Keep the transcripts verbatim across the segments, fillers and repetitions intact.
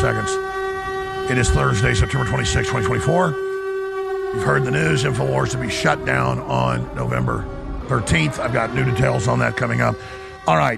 seconds. It is Thursday, September twenty-sixth, twenty twenty-four. You've heard the news. InfoWars to be shut down on November thirteenth. I've got new details on that coming up. All right.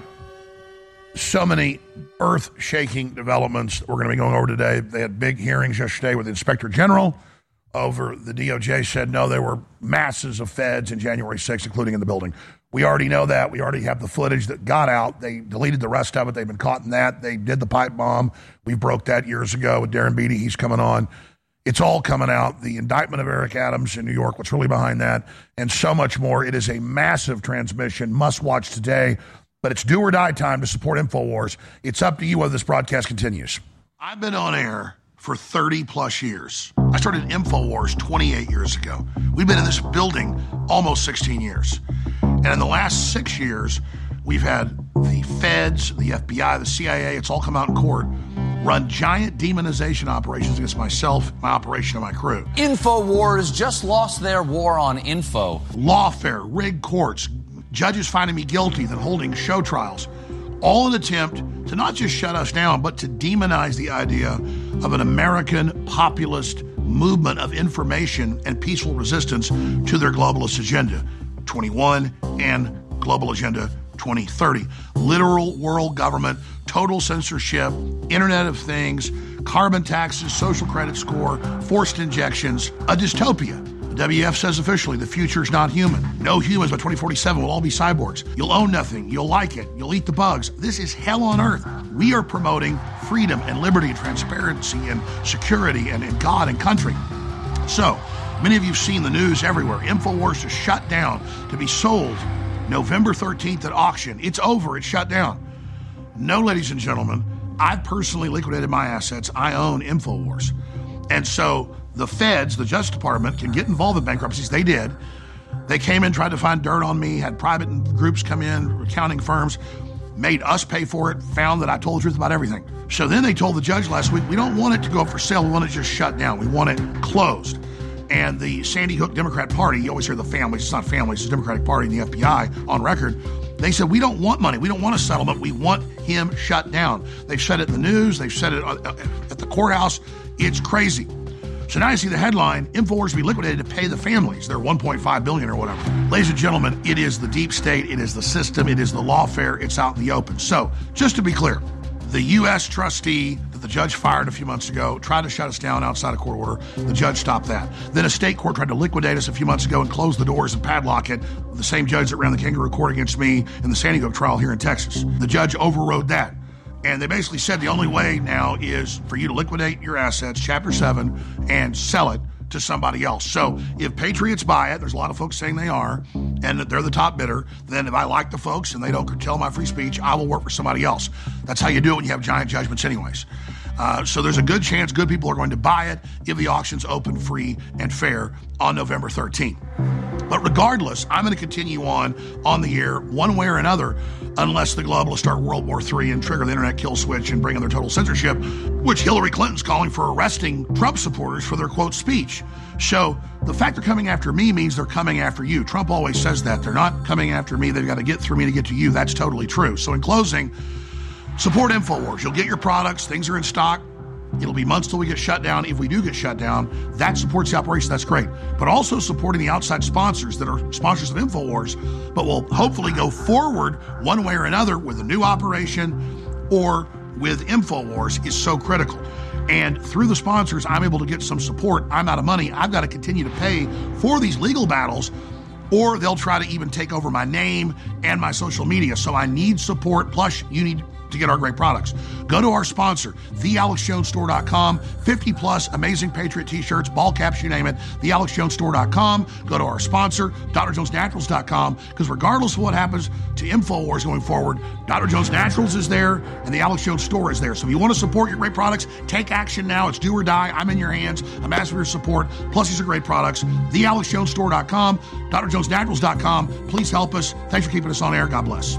So many earth-shaking developments we're going to be going over today. They had big hearings yesterday with the Inspector General over the D O J said, no, there were masses of feds in January sixth, including in the building. We already know that. We already have the footage that got out. They deleted the rest of it. They've been caught in that. They did the pipe bomb. We broke that years ago with Darren Beattie. He's coming on. It's all coming out. The indictment of Eric Adams in New York, what's really behind that, and so much more. It is a massive transmission, must watch today. But it's do or die time to support InfoWars. It's up to you whether this broadcast continues. I've been on air for thirty plus years. I started InfoWars twenty-eight years ago. We've been in this building almost sixteen years. And in the last six years, we've had the feds, the F B I, the C I A, it's all come out in court, run giant demonization operations against myself, my operation, and my crew. InfoWars just lost their war on info. Lawfare, rigged courts, judges finding me guilty, then holding show trials. All in an attempt to not just shut us down, but to demonize the idea of an American populist movement of information and peaceful resistance to their globalist agenda twenty-one and global agenda twenty thirty. Literal world government, total censorship, Internet of Things, carbon taxes, social credit score, forced injections, a dystopia. The W F says officially the future is not human. No humans by twenty forty-seven will all be cyborgs. You'll own nothing. You'll like it. You'll eat the bugs. This is hell on earth. We are promoting freedom and liberty and transparency and security and, and God and country. So, many of you have seen the news everywhere. InfoWars is shut down to be sold November thirteenth at auction. It's over. It's shut down. No, ladies and gentlemen, I've personally liquidated my assets. I own InfoWars. And so the feds, the Justice Department, can get involved in bankruptcies. They did. They came in, tried to find dirt on me, had private groups come in, accounting firms, made us pay for it, found that I told the truth about everything. So then they told the judge last week, we don't want it to go up for sale. We want it just shut down. We want it closed. And the Sandy Hook Democrat Party, you always hear the families, it's not families, it's the Democratic Party and the F B I on record. They said, we don't want money. We don't want a settlement. We want him shut down. They've said it in the news. They've said it at the courthouse. It's crazy. So now you see the headline, InfoWars to be liquidated to pay the families. They're one point five billion dollars or whatever. Ladies and gentlemen, it is the deep state. It is the system. It is the lawfare. It's out in the open. So just to be clear, the U S trustee that the judge fired a few months ago tried to shut us down outside of court order. The judge stopped that. Then a state court tried to liquidate us a few months ago and close the doors and padlock it. The same judge that ran the kangaroo court against me in the Sandy Hook trial here in Texas. The judge overrode that. And they basically said the only way now is for you to liquidate your assets, Chapter seven, and sell it to somebody else. So if Patriots buy it, there's a lot of folks saying they are, and that they're the top bidder, then if I like the folks and they don't curtail my free speech, I will work for somebody else. That's how you do it when you have giant judgments anyways. Uh, so there's a good chance good people are going to buy it if the auction's open, free, and fair on November thirteenth. But regardless, I'm going to continue on on the air one way or another unless the globalists start World War Three and trigger the internet kill switch and bring in their total censorship, which Hillary Clinton's calling for arresting Trump supporters for their, quote, speech. So the fact they're coming after me means they're coming after you. Trump always says that. They're not coming after me. They've got to get through me to get to you. That's totally true. So in closing, support InfoWars. You'll get your products. Things are in stock. It'll be months till we get shut down. If we do get shut down, that supports the operation. That's great. But also supporting the outside sponsors that are sponsors of InfoWars, but will hopefully go forward one way or another with a new operation or with InfoWars is so critical. And through the sponsors, I'm able to get some support. I'm out of money. I've got to continue to pay for these legal battles, or they'll try to even take over my name and my social media. So I need support. Plus, you need to get our great products. Go to our sponsor, the alex jones store dot com. fifty plus amazing Patriot t-shirts, ball caps, you name it, the alex jones store dot com. Go to our sponsor, d r jones naturals dot com, because regardless of what happens to InfoWars going forward, Doctor Jones Naturals is there and the Alex Jones Store is there. So if you want to support your great products, take action now. It's do or die. I'm in your hands. I'm asking for your support. Plus, these are great products. the alex jones store dot com, d r jones naturals dot com. Please help us. Thanks for keeping us on air. God bless.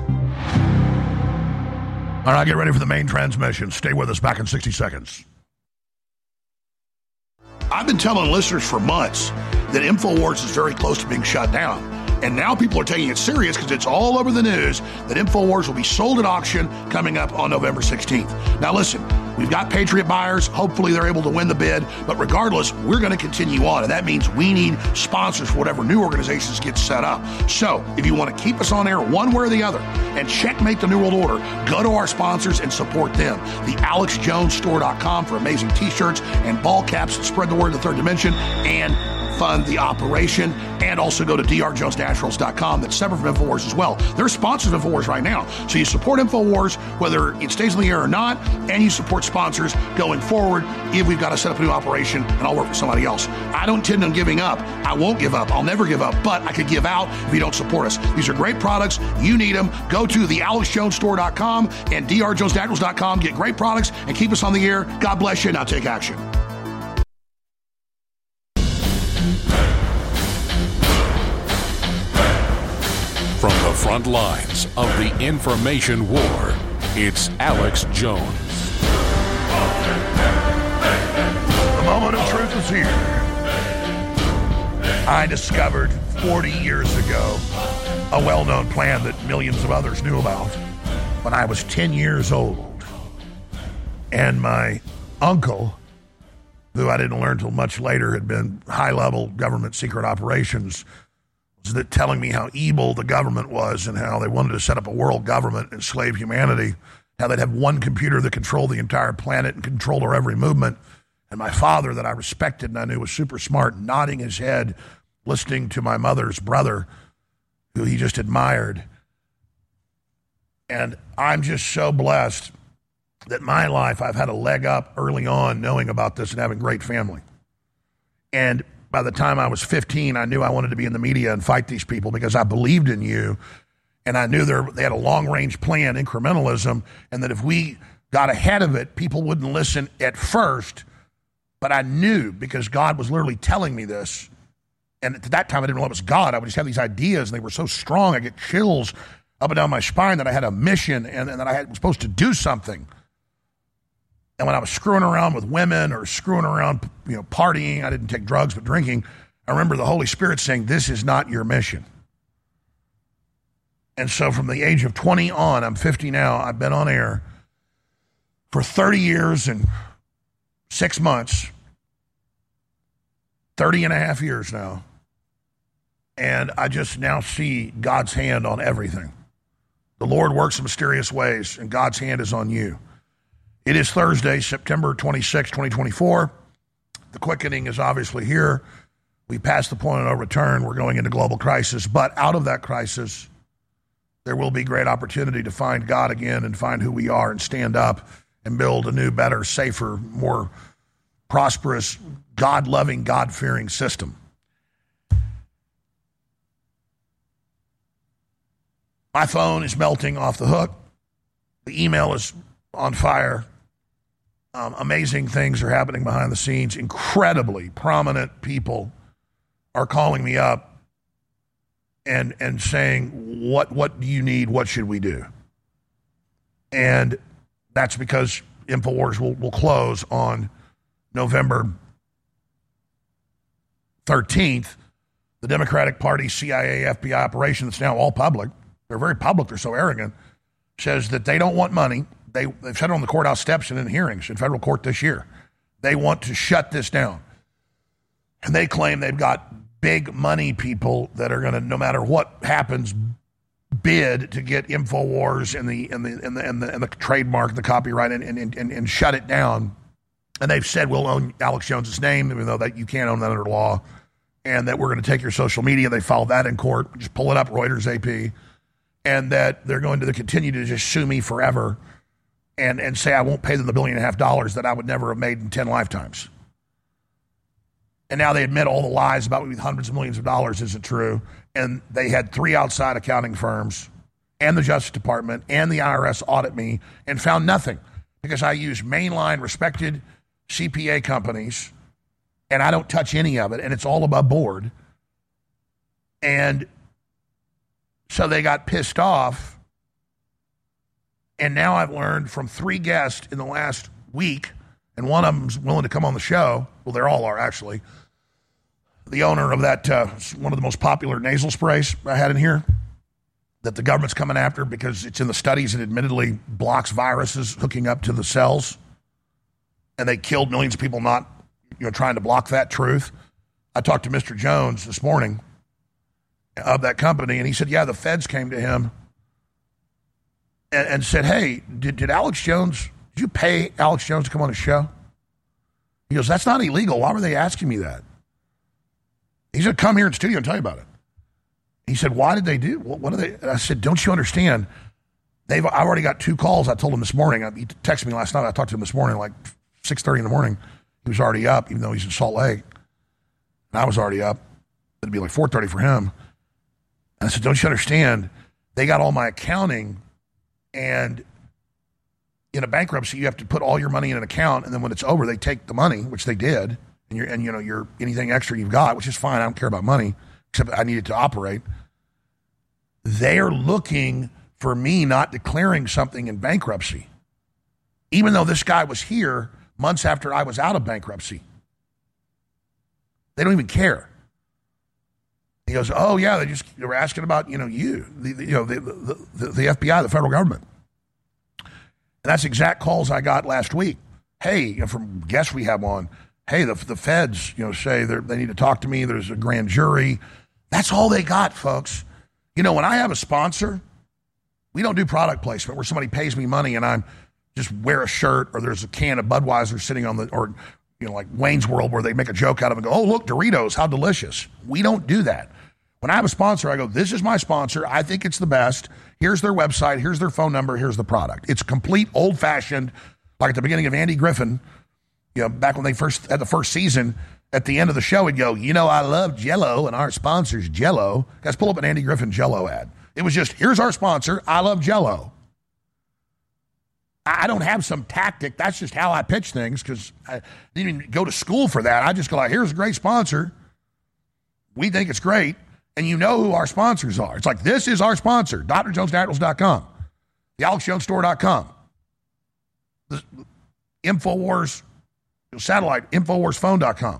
All right, get ready for the main transmission. Stay with us. Back in sixty seconds. I've been telling listeners for months that InfoWars is very close to being shut down. And now people are taking it serious because it's all over the news that InfoWars will be sold at auction coming up on November sixteenth. Now listen, we've got Patriot buyers. Hopefully they're able to win the bid. But regardless, we're going to continue on. And that means we need sponsors for whatever new organizations get set up. So if you want to keep us on air one way or the other and checkmate the New World Order, go to our sponsors and support them. The alex jones store dot com for amazing t-shirts and ball caps that spread the word in the third dimension and fund the operation, and also go to d r jones naturals dot com. That's separate from InfoWars as well. They're sponsors of InfoWars right now. So you support InfoWars whether it stays in the air or not, and you support sponsors going forward if we've got to set up a new operation and I'll work for somebody else. I don't intend on giving up. I won't give up. I'll never give up, but I could give out if you don't support us. These are great products. You need them. Go to the alex jones store dot com and d r jones naturals dot com. Get great products and keep us on the air. God bless you. Now take action. From the front lines of the information war, it's Alex Jones. The moment of truth is here. I discovered forty years ago a well-known plan that millions of others knew about when I was ten years old. And my uncle, who I didn't learn till much later had been high-level government secret operations, that telling me how evil the government was and how they wanted to set up a world government and enslave humanity, how they'd have one computer that controlled the entire planet and controlled our every movement. And my father, that I respected and I knew was super smart, nodding his head, listening to my mother's brother, who he just admired. And I'm just so blessed that my life, I've had a leg up early on knowing about this and having great family. And by the time I was fifteen, I knew I wanted to be in the media and fight these people because I believed in you. And I knew they had a long-range plan, incrementalism, and that if we got ahead of it, people wouldn't listen at first. But I knew, because God was literally telling me this, and at that time I didn't know it was God. I would just have these ideas, and they were so strong, I get chills up and down my spine that I had a mission and, and that I had, was supposed to do something. And when I was screwing around with women or screwing around, you know, partying, I didn't take drugs, but drinking, I remember the Holy Spirit saying, this is not your mission. And so from the age of twenty on, I'm fifty now, I've been on air for thirty years and six months, thirty and a half years now. And I just now see God's hand on everything. The Lord works in mysterious ways, and God's hand is on you. It is Thursday, September twenty-sixth, twenty twenty-four. The quickening is obviously here. We passed the point of no return. We're going into global crisis. But out of that crisis, there will be great opportunity to find God again and find who we are and stand up and build a new, better, safer, more prosperous, God-loving, God-fearing system. My phone is melting off the hook. The email is on fire. Um, amazing things are happening behind the scenes. Incredibly prominent people are calling me up and and saying, what what do you need? What should we do? And that's because InfoWars will, will close on November thirteenth. The Democratic Party C I A F B I operation that's now all public, they're very public, they're so arrogant, says that they don't want money. They, they've said it on the courthouse steps and in hearings in federal court this year. They want to shut this down. And they claim they've got big money people that are going to, no matter what happens, bid to get InfoWars and the and the and the and the, and the trademark, the copyright, and, and and and shut it down. And they've said we'll own Alex Jones's name, even though that you can't own that under law, and that we're going to take your social media. They filed that in court. Just pull it up, Reuters, A P, and that they're going to continue to just sue me forever. And, and say I won't pay them the billion and a half dollars that I would never have made in ten lifetimes. And now they admit all the lies about me with hundreds of millions of dollars isn't true. And they had three outside accounting firms and the Justice Department and the I R S audit me and found nothing because I use mainline respected C P A companies and I don't touch any of it and it's all above board. And so they got pissed off. And now I've learned from three guests in the last week, and one of them's willing to come on the show. Well, they all are, actually. the owner of that, uh, one of the most popular nasal sprays I had in here, that the government's coming after because it's in the studies and admittedly blocks viruses hooking up to the cells. And they killed millions of people not, you know, trying to block that truth. I talked to Mister Jones this morning of that company, and he said, yeah, the feds came to him and, and said, hey, did, did Alex Jones, did you pay Alex Jones to come on a show? He goes, that's not illegal. Why were they asking me that? He said, come here in the studio and tell you about it. He said, why did they do? What, what are they? And I said, don't you understand? They've. I've already got two calls. I told him this morning. He texted me last night. I talked to him this morning, like six thirty in the morning. He was already up, even though he's in Salt Lake. And I was already up. It'd be like four thirty for him. And I said, don't you understand? They got all my accounting, and in a bankruptcy, you have to put all your money in an account, and then when it's over, they take the money, which they did, and you're, and you know, your anything extra you've got, which is fine. I don't care about money, except I need it to operate. They are looking for me not declaring something in bankruptcy, even though this guy was here months after I was out of bankruptcy. They don't even care. He goes, oh yeah, they just they were asking about you know you, the, the, you know the, the, the, the F B I, the federal government. And that's exact calls I got last week. Hey, you know, from guests we have on, hey, the the feds, you know, say they need to talk to me. There's a grand jury. That's all they got, folks. You know, when I have a sponsor, we don't do product placement where somebody pays me money and I'm just wear a shirt or there's a can of Budweiser sitting on the, or, you know, like Wayne's World where they make a joke out of it and go, oh, look, Doritos, how delicious. We don't do that. When I have a sponsor, I go, this is my sponsor. I think it's the best. Here's their website. Here's their phone number. Here's the product. It's complete old-fashioned, like at the beginning of Andy Griffin, you know, back when they first had the first season, at the end of the show, he'd go, you know, I love Jell-O, and our sponsor's Jell-O. Guys, pull up an Andy Griffin Jell-O ad. It was just, here's our sponsor. I love Jell-O. I don't have some tactic. That's just how I pitch things because I didn't even go to school for that. I just go like, here's a great sponsor. We think it's great. And you know who our sponsors are. It's like, this is our sponsor, D R Jones Naturals dot com, the Alex Jones Store dot com, the InfoWars satellite, Infowars Phone dot com,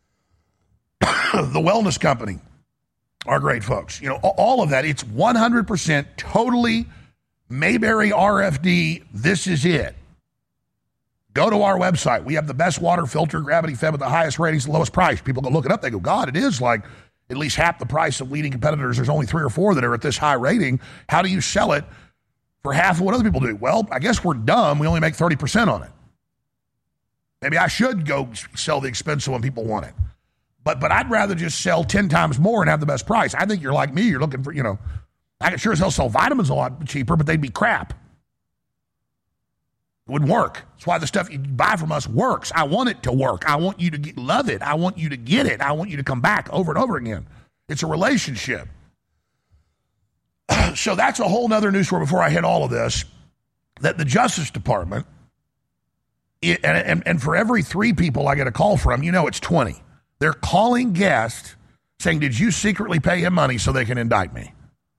the Wellness Company are great folks. You know, all of that. It's one hundred percent totally Mayberry R F D. This is it. Go to our website. We have the best water filter, gravity fed with the highest ratings, the lowest price. People go look it up. They go, God, it is like at least half the price of leading competitors. There's only three or four that are at this high rating. How do you sell it for half of what other people do? Well, I guess we're dumb. We only make thirty percent on it. Maybe I should go sell the expensive when people want it. But but I'd rather just sell ten times more and have the best price. I think you're like me. You're looking for, you know, I could sure as hell sell vitamins a lot cheaper, but they'd be crap. It wouldn't work. That's why the stuff you buy from us works. I want it to work. I want you to get, love it. I want you to get it. I want you to come back over and over again. It's a relationship. So that's a whole nother news story before I hit all of this, that the Justice Department, it, and, and, and for every three people I get a call from, you know it's twenty. They're calling guests saying, did you secretly pay him money so they can indict me?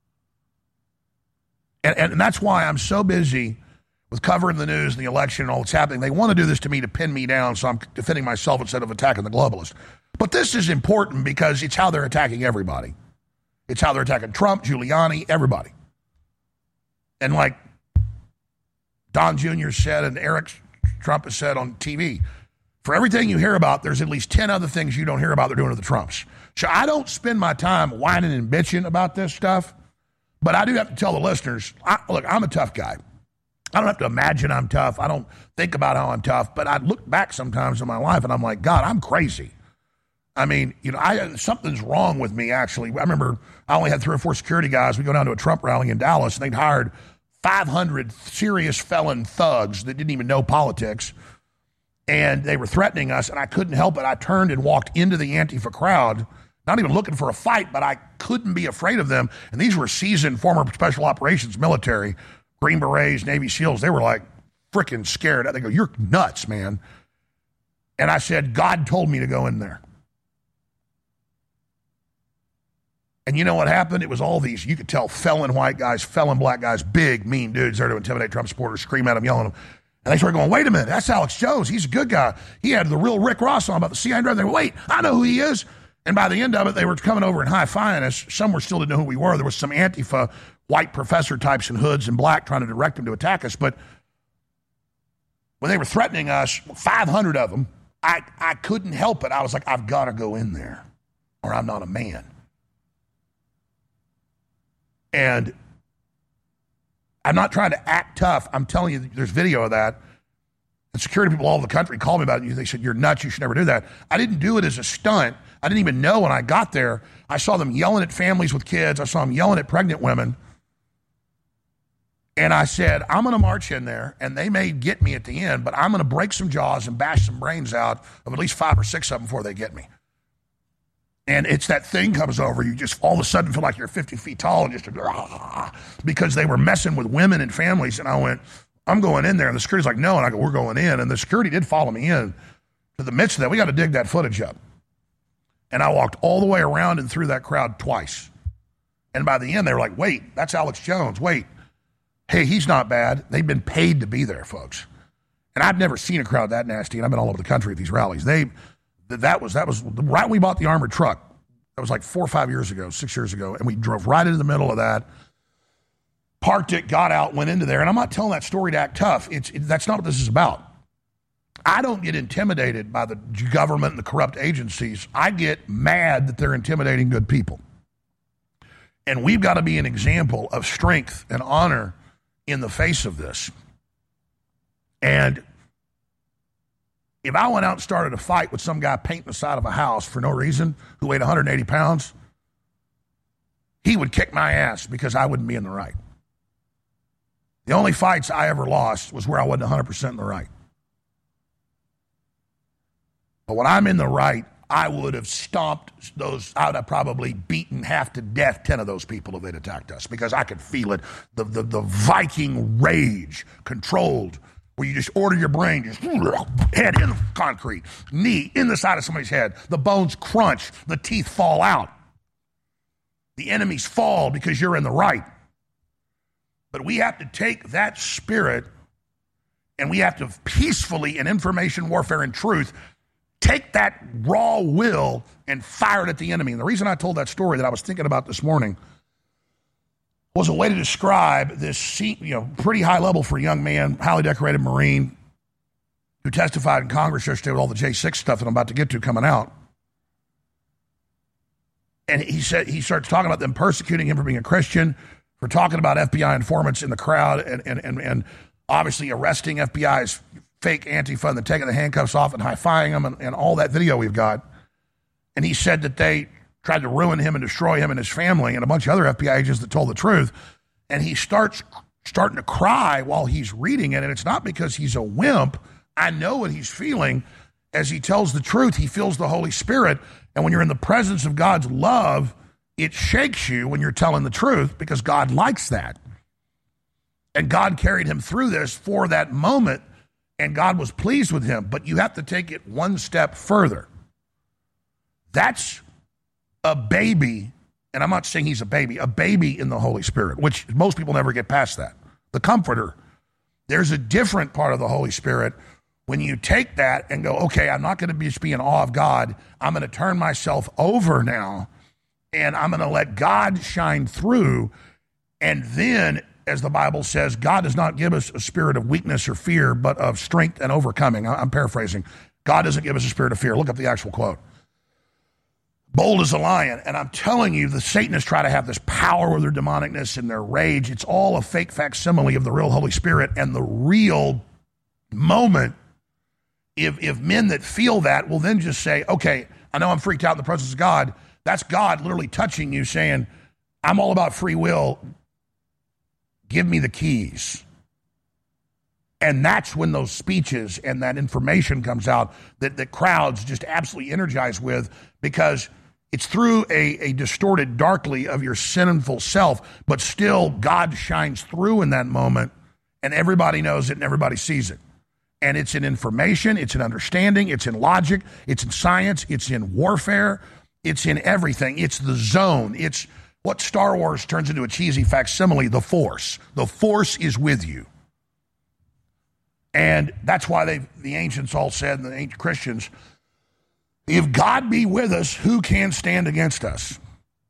And, and that's why I'm so busy with covering the news and the election and all that's happening. They want to do this to me to pin me down, so I'm defending myself instead of attacking the globalists. But this is important because it's how they're attacking everybody. It's how they're attacking Trump, Giuliani, everybody. And like Don Junior said and Eric Trump has said on T V, for everything you hear about, there's at least ten other things you don't hear about they're doing to the Trumps. So I don't spend my time whining and bitching about this stuff, but I do have to tell the listeners, I, look, I'm a tough guy. I don't have to imagine I'm tough. I don't think about how I'm tough, but I look back sometimes in my life and I'm like, God, I'm crazy. I mean, you know, I something's wrong with me, actually. I remember I only had three or four security guys. We go down to a Trump rally in Dallas, and they'd hired five hundred serious felon thugs that didn't even know politics, and they were threatening us, and I couldn't help it. I turned and walked into the Antifa crowd, not even looking for a fight, but I couldn't be afraid of them. And these were seasoned former special operations military, Green Berets, Navy SEALs. They were like freaking scared. They go, you're nuts, man. And I said, God told me to go in there. And you know what happened? It was all these, you could tell, felon white guys, felon black guys, big, mean dudes there to intimidate Trump supporters, scream at them, yelling at them. And they started going, wait a minute, that's Alex Jones. He's a good guy. He had the real Rick Ross on about the C I A. They go, wait, I know who he is. And by the end of it, they were coming over and high-fiving us. Some were still didn't know who we were. There was some Antifa white professor types in hoods and black trying to direct them to attack us. But when they were threatening us, five hundred of them, I, I couldn't help it. I was like, I've got to go in there or I'm not a man. And I'm not trying to act tough. I'm telling you, there's video of that. And security people all over the country called me about it. They said, you're nuts. You should never do that. I didn't do it as a stunt. I didn't even know when I got there. I saw them yelling at families with kids. I saw them yelling at pregnant women. And I said, I'm going to march in there, and they may get me at the end, but I'm going to break some jaws and bash some brains out of at least five or six of them before they get me. And it's that thing comes over. You just all of a sudden feel like you're fifty feet tall and just, ah, because they were messing with women and families. And I went, I'm going in there. And the security's like, no. And I go, we're going in. And the security did follow me in to the midst of that. We got to dig that footage up. And I walked all the way around and through that crowd twice. And by the end, they were like, wait, that's Alex Jones. Wait. Hey, he's not bad. They've been paid to be there, folks. And I've never seen a crowd that nasty, and I've been all over the country at these rallies. They, that was, that was right when we bought the armored truck. That was like four or five years ago, six years ago, and we drove right into the middle of that, parked it, got out, went into there. And I'm not telling that story to act tough. It's it, that's not what this is about. I don't get intimidated by the government and the corrupt agencies. I get mad that they're intimidating good people. And we've got to be an example of strength and honor in the face of this. And if I went out and started a fight with some guy painting the side of a house for no reason who weighed one hundred eighty pounds, he would kick my ass because I wouldn't be in the right. The only fights I ever lost was where I wasn't one hundred percent in the right. But when I'm in the right, I would have stomped those, I would have probably beaten half to death ten of those people if they'd attacked us, because I could feel it, the, the, the Viking rage, controlled, where you just order your brain, just head in the concrete, knee in the side of somebody's head, the bones crunch, the teeth fall out. The enemies fall because you're in the right. But we have to take that spirit and we have to peacefully, in information warfare and truth, take that raw will and fire it at the enemy. And the reason I told that story that I was thinking about this morning was a way to describe this, you know, pretty high level for a young man, highly decorated Marine, who testified in Congress yesterday with all the J six stuff that I'm about to get to coming out. And he said he starts talking about them persecuting him for being a Christian, for talking about F B I informants in the crowd, and and and, and obviously arresting F B I's fake Antifa and then taking the handcuffs off and high-fiving them, and, and all that video we've got. And he said that they tried to ruin him and destroy him and his family, and a bunch of other F B I agents that told the truth. And he starts starting to cry while he's reading it, and it's not because he's a wimp. I know what he's feeling. As he tells the truth, he feels the Holy Spirit, and when you're in the presence of God's love, it shakes you when you're telling the truth, because God likes that. And God carried him through this for that moment, and God was pleased with him. But you have to take it one step further. That's a baby, and I'm not saying he's a baby, a baby in the Holy Spirit, which most people never get past that. The Comforter. There's a different part of the Holy Spirit when you take that and go, okay, I'm not going to just be in awe of God. I'm going to turn myself over now, and I'm going to let God shine through. And then, as the Bible says, God does not give us a spirit of weakness or fear, but of strength and overcoming. I'm paraphrasing. God doesn't give us a spirit of fear. Look up the actual quote. Bold as a lion. And I'm telling you, the Satanists try to have this power with their demonicness and their rage. It's all a fake facsimile of the real Holy Spirit. And the real moment, if, if men that feel that will then just say, okay, I know I'm freaked out in the presence of God. That's God literally touching you, saying, I'm all about free will. Give me the keys. And that's when those speeches and that information comes out that the crowds just absolutely energized with, because it's through a, a distorted darkly of your sinful self, but still God shines through in that moment, and everybody knows it and everybody sees it. And it's in information, it's in understanding, it's in logic, it's in science, it's in warfare, it's in everything. It's the zone. It's what Star Wars turns into a cheesy facsimile, the Force. The Force is with you. And that's why they, the ancients all said, and the ancient Christians, If God be with us, who can stand against us?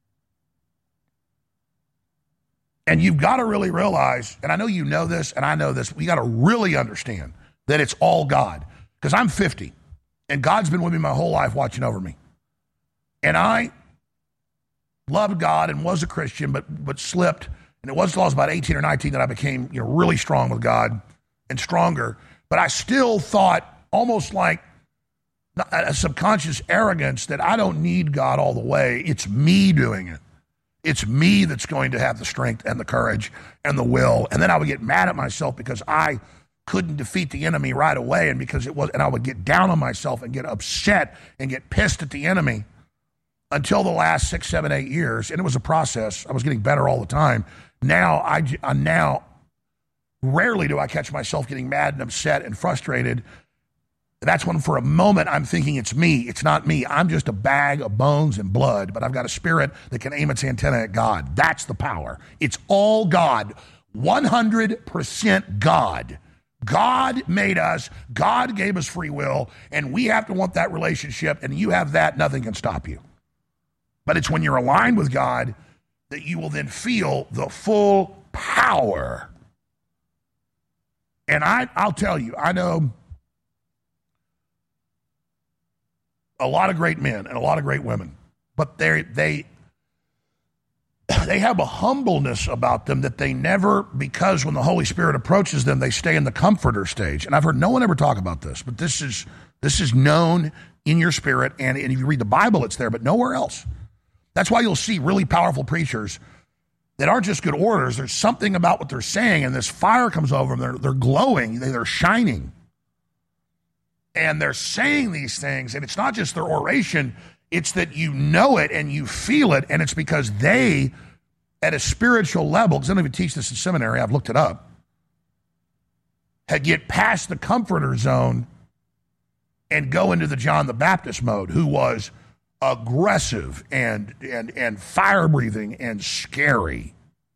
And you've got to really realize, and I know you know this, and I know this, you got to really understand that it's all God. Because I'm fifty, and God's been with me my whole life watching over me. And I loved God and was a Christian, but but slipped. And it wasn't until I was about eighteen or nineteen that I became, you know, really strong with God and stronger. But I still thought, almost like a subconscious arrogance, that I don't need God all the way. It's me doing it. It's me that's going to have the strength and the courage and the will. And then I would get mad at myself because I couldn't defeat the enemy right away, and because it was, and I would get down on myself and get upset and get pissed at the enemy until the last six, seven, eight years. And it was a process. I was getting better all the time. Now I now rarely do I catch myself getting mad and upset and frustrated. That's when for a moment I'm thinking it's me. It's not me. I'm just a bag of bones and blood, but I've got a spirit that can aim its antenna at God. That's the power. It's all God. one hundred percent God. God made us. God gave us free will, and we have to want that relationship, and you have that, nothing can stop you. But it's when you're aligned with God that you will then feel the full power. And I, I'll tell you, I know a lot of great men and a lot of great women, but they they they have a humbleness about them that they never, because when the Holy Spirit approaches them, they stay in the comforter stage. And I've heard no one ever talk about this, but this is this is known in your spirit, and, and if you read the Bible, it's there, but nowhere else. That's why you'll see really powerful preachers that aren't just good orators. There's something about what they're saying, and this fire comes over them. They're, they're glowing. They, they're shining. And they're saying these things, and it's not just their oration, it's that you know it and you feel it, and it's because they, at a spiritual level, because I don't even teach this in seminary, I've looked it up, had get past the comforter zone and go into the John the Baptist mode, who was aggressive and and and fire-breathing and scary.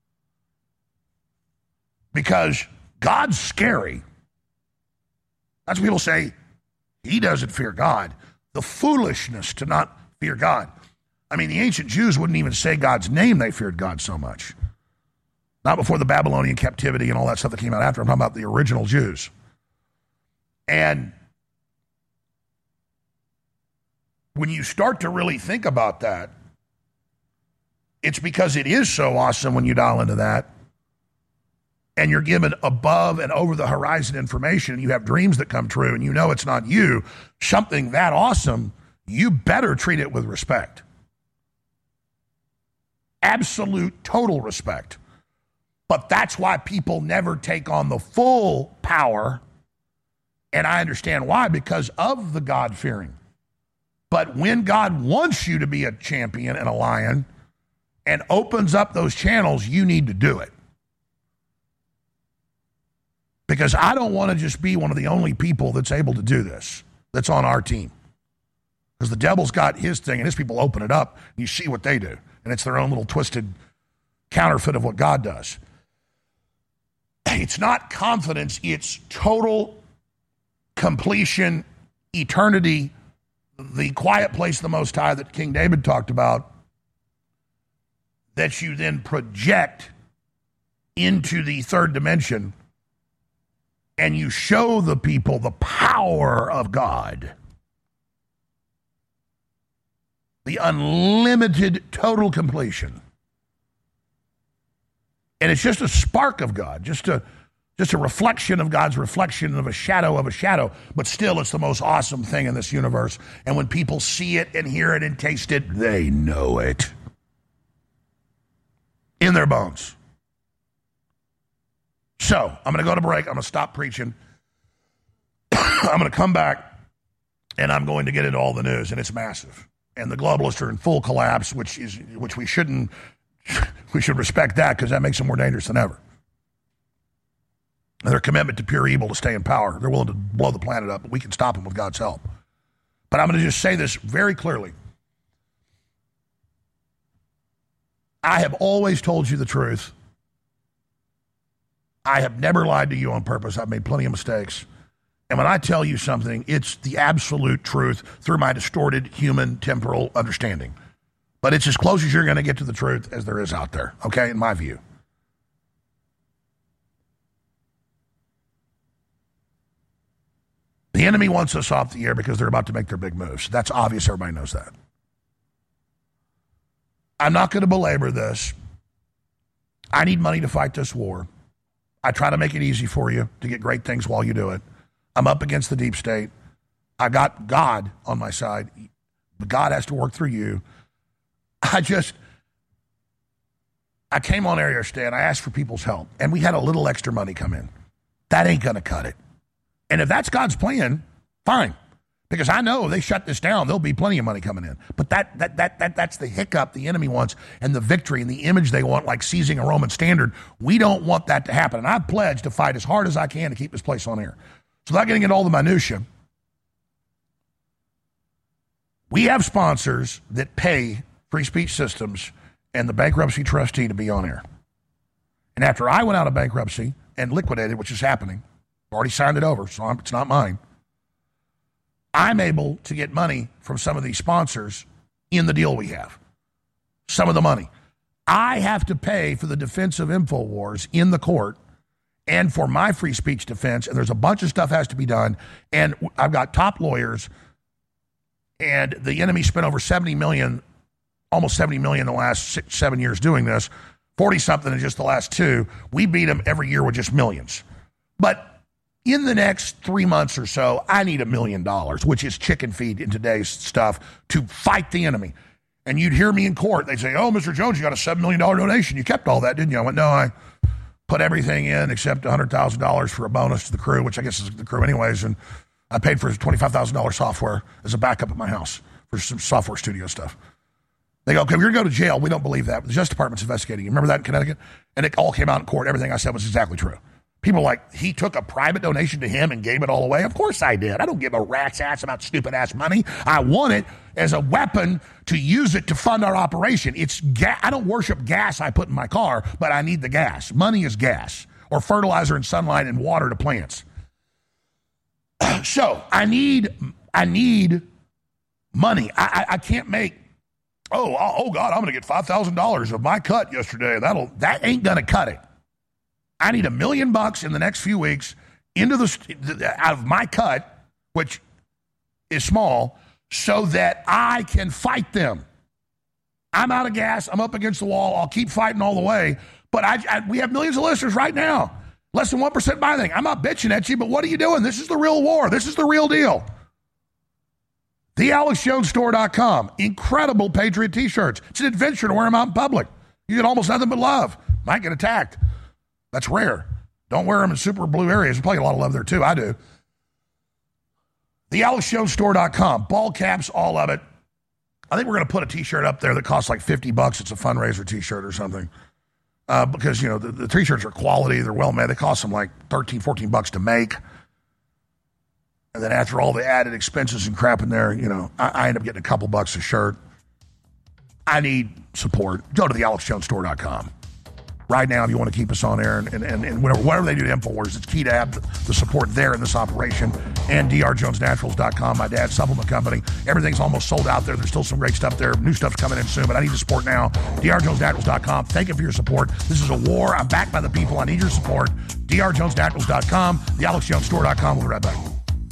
Because God's scary. That's what people say. He doesn't fear God. The foolishness to not fear God. I mean, the ancient Jews wouldn't even say God's name. They feared God so much. Not before the Babylonian captivity and all that stuff that came out after. I'm talking about the original Jews. And when you start to really think about that, it's because it is so awesome when you dial into that. And you're given above and over the horizon information, and you have dreams that come true, and you know it's not you, something that awesome, you better treat it with respect. Absolute, total respect. But that's why people never take on the full power, and I understand why, because of the God-fearing. But when God wants you to be a champion and a lion and opens up those channels, you need to do it. Because I don't want to just be one of the only people that's able to do this, that's on our team. Because the devil's got his thing, and his people open it up, and you see what they do. And it's their own little twisted counterfeit of what God does. It's not confidence, it's total completion, eternity, the quiet place of the Most High that King David talked about, that you then project into the third dimension, and you show the people the power of God. The unlimited total completion. And it's just a spark of God, just a, just a reflection of God's reflection of a shadow of a shadow. But still, it's the most awesome thing in this universe. And when people see it and hear it and taste it, they know it. In their bones. So, I'm going to go to break. I'm going to stop preaching. I'm going to come back, and I'm going to get into all the news, and it's massive. And the globalists are in full collapse, which is which we shouldn't, we should respect that, because that makes them more dangerous than ever. And their commitment to pure evil to stay in power. They're willing to blow the planet up, but we can stop them with God's help. But I'm going to just say this very clearly. I have always told you the truth. I have never lied to you on purpose. I've made plenty of mistakes. And when I tell you something, it's the absolute truth through my distorted human temporal understanding. But it's as close as you're going to get to the truth as there is out there, okay, in my view. The enemy wants us off the air because they're about to make their big moves. That's obvious. Everybody knows that. I'm not going to belabor this. I need money to fight this war. I try to make it easy for you to get great things while you do it. I'm up against the deep state. I got God on my side, but God has to work through you. I just, I came on air yesterday and I asked for people's help, and we had a little extra money come in. That ain't going to cut it. And if that's God's plan, fine. Because I know if they shut this down, there'll be plenty of money coming in. But that that that that that's the hiccup the enemy wants, and the victory and the image they want, like seizing a Roman standard. We don't want that to happen. And I've pledged to fight as hard as I can to keep this place on air. So without getting into all the minutia, we have sponsors that pay Free Speech Systems and the bankruptcy trustee to be on air. And after I went out of bankruptcy and liquidated, which is happening, I've already signed it over, so I'm, it's not mine. I'm able to get money from some of these sponsors in the deal we have. Some of the money. I have to pay for the defense of InfoWars in the court and for my free speech defense, and there's a bunch of stuff has to be done, and I've got top lawyers, and the enemy spent over seventy million dollars, almost seventy million dollars in the last six, seven years doing this, forty-something in just the last two. We beat them every year with just millions. But in the next three months or so, I need a million dollars, which is chicken feed in today's stuff, to fight the enemy. And you'd hear me in court. They'd say, oh, Mister Jones, you got a seven million dollars donation. You kept all that, didn't you? I went, no, I put everything in except one hundred thousand dollars for a bonus to the crew, which I guess is the crew anyways. And I paid for twenty-five thousand dollars software as a backup at my house for some software studio stuff. They go, okay, we're going to go to jail. We don't believe that. The Justice Department's investigating. You remember that in Connecticut? And it all came out in court. Everything I said was exactly true. People are like, he took a private donation to him and gave it all away? Of course I did. I don't give a rat's ass about stupid-ass money. I want it as a weapon to use it to fund our operation. It's ga- I don't worship gas I put in my car, but I need the gas. Money is gas, or fertilizer and sunlight and water to plants. So I need I need money. I, I, I can't make, oh, oh, God, I'm going to get five thousand dollars of my cut yesterday. That'll That ain't going to cut it. I need a million bucks in the next few weeks into the out of my cut, which is small, so that I can fight them. I'm out of gas. I'm up against the wall. I'll keep fighting all the way. But I, I, we have millions of listeners right now. Less than one percent buy anything. I'm not bitching at you, but what are you doing? This is the real war. This is the real deal. the alex jones store dot com. Incredible Patriot t-shirts. It's an adventure to wear them out in public. You get almost nothing but love. Might get attacked. That's rare. Don't wear them in super blue areas. There's probably a lot of love there, too. I do. the alex jones store dot com. Ball caps, all of it. I think we're going to put a T-shirt up there that costs like fifty bucks. It's a fundraiser T-shirt or something. Uh, because, you know, the, the T-shirts are quality. They're well-made. They cost them like thirteen, fourteen bucks to make. And then after all the added expenses and crap in there, you know, I, I end up getting a couple bucks a shirt. I need support. Go to the alex jones store dot com. Right now, if you want to keep us on air, and, and, and whatever, whatever they do to InfoWars, it's key to have the, the support there in this operation. And d r jones naturals dot com, my dad's supplement company. Everything's almost sold out there. There's still some great stuff there. New stuff's coming in soon, but I need the support now. d r jones naturals dot com. Thank you for your support. This is a war. I'm backed by the people. I need your support. d r jones naturals dot com, the alex jones store dot com. We'll be right back.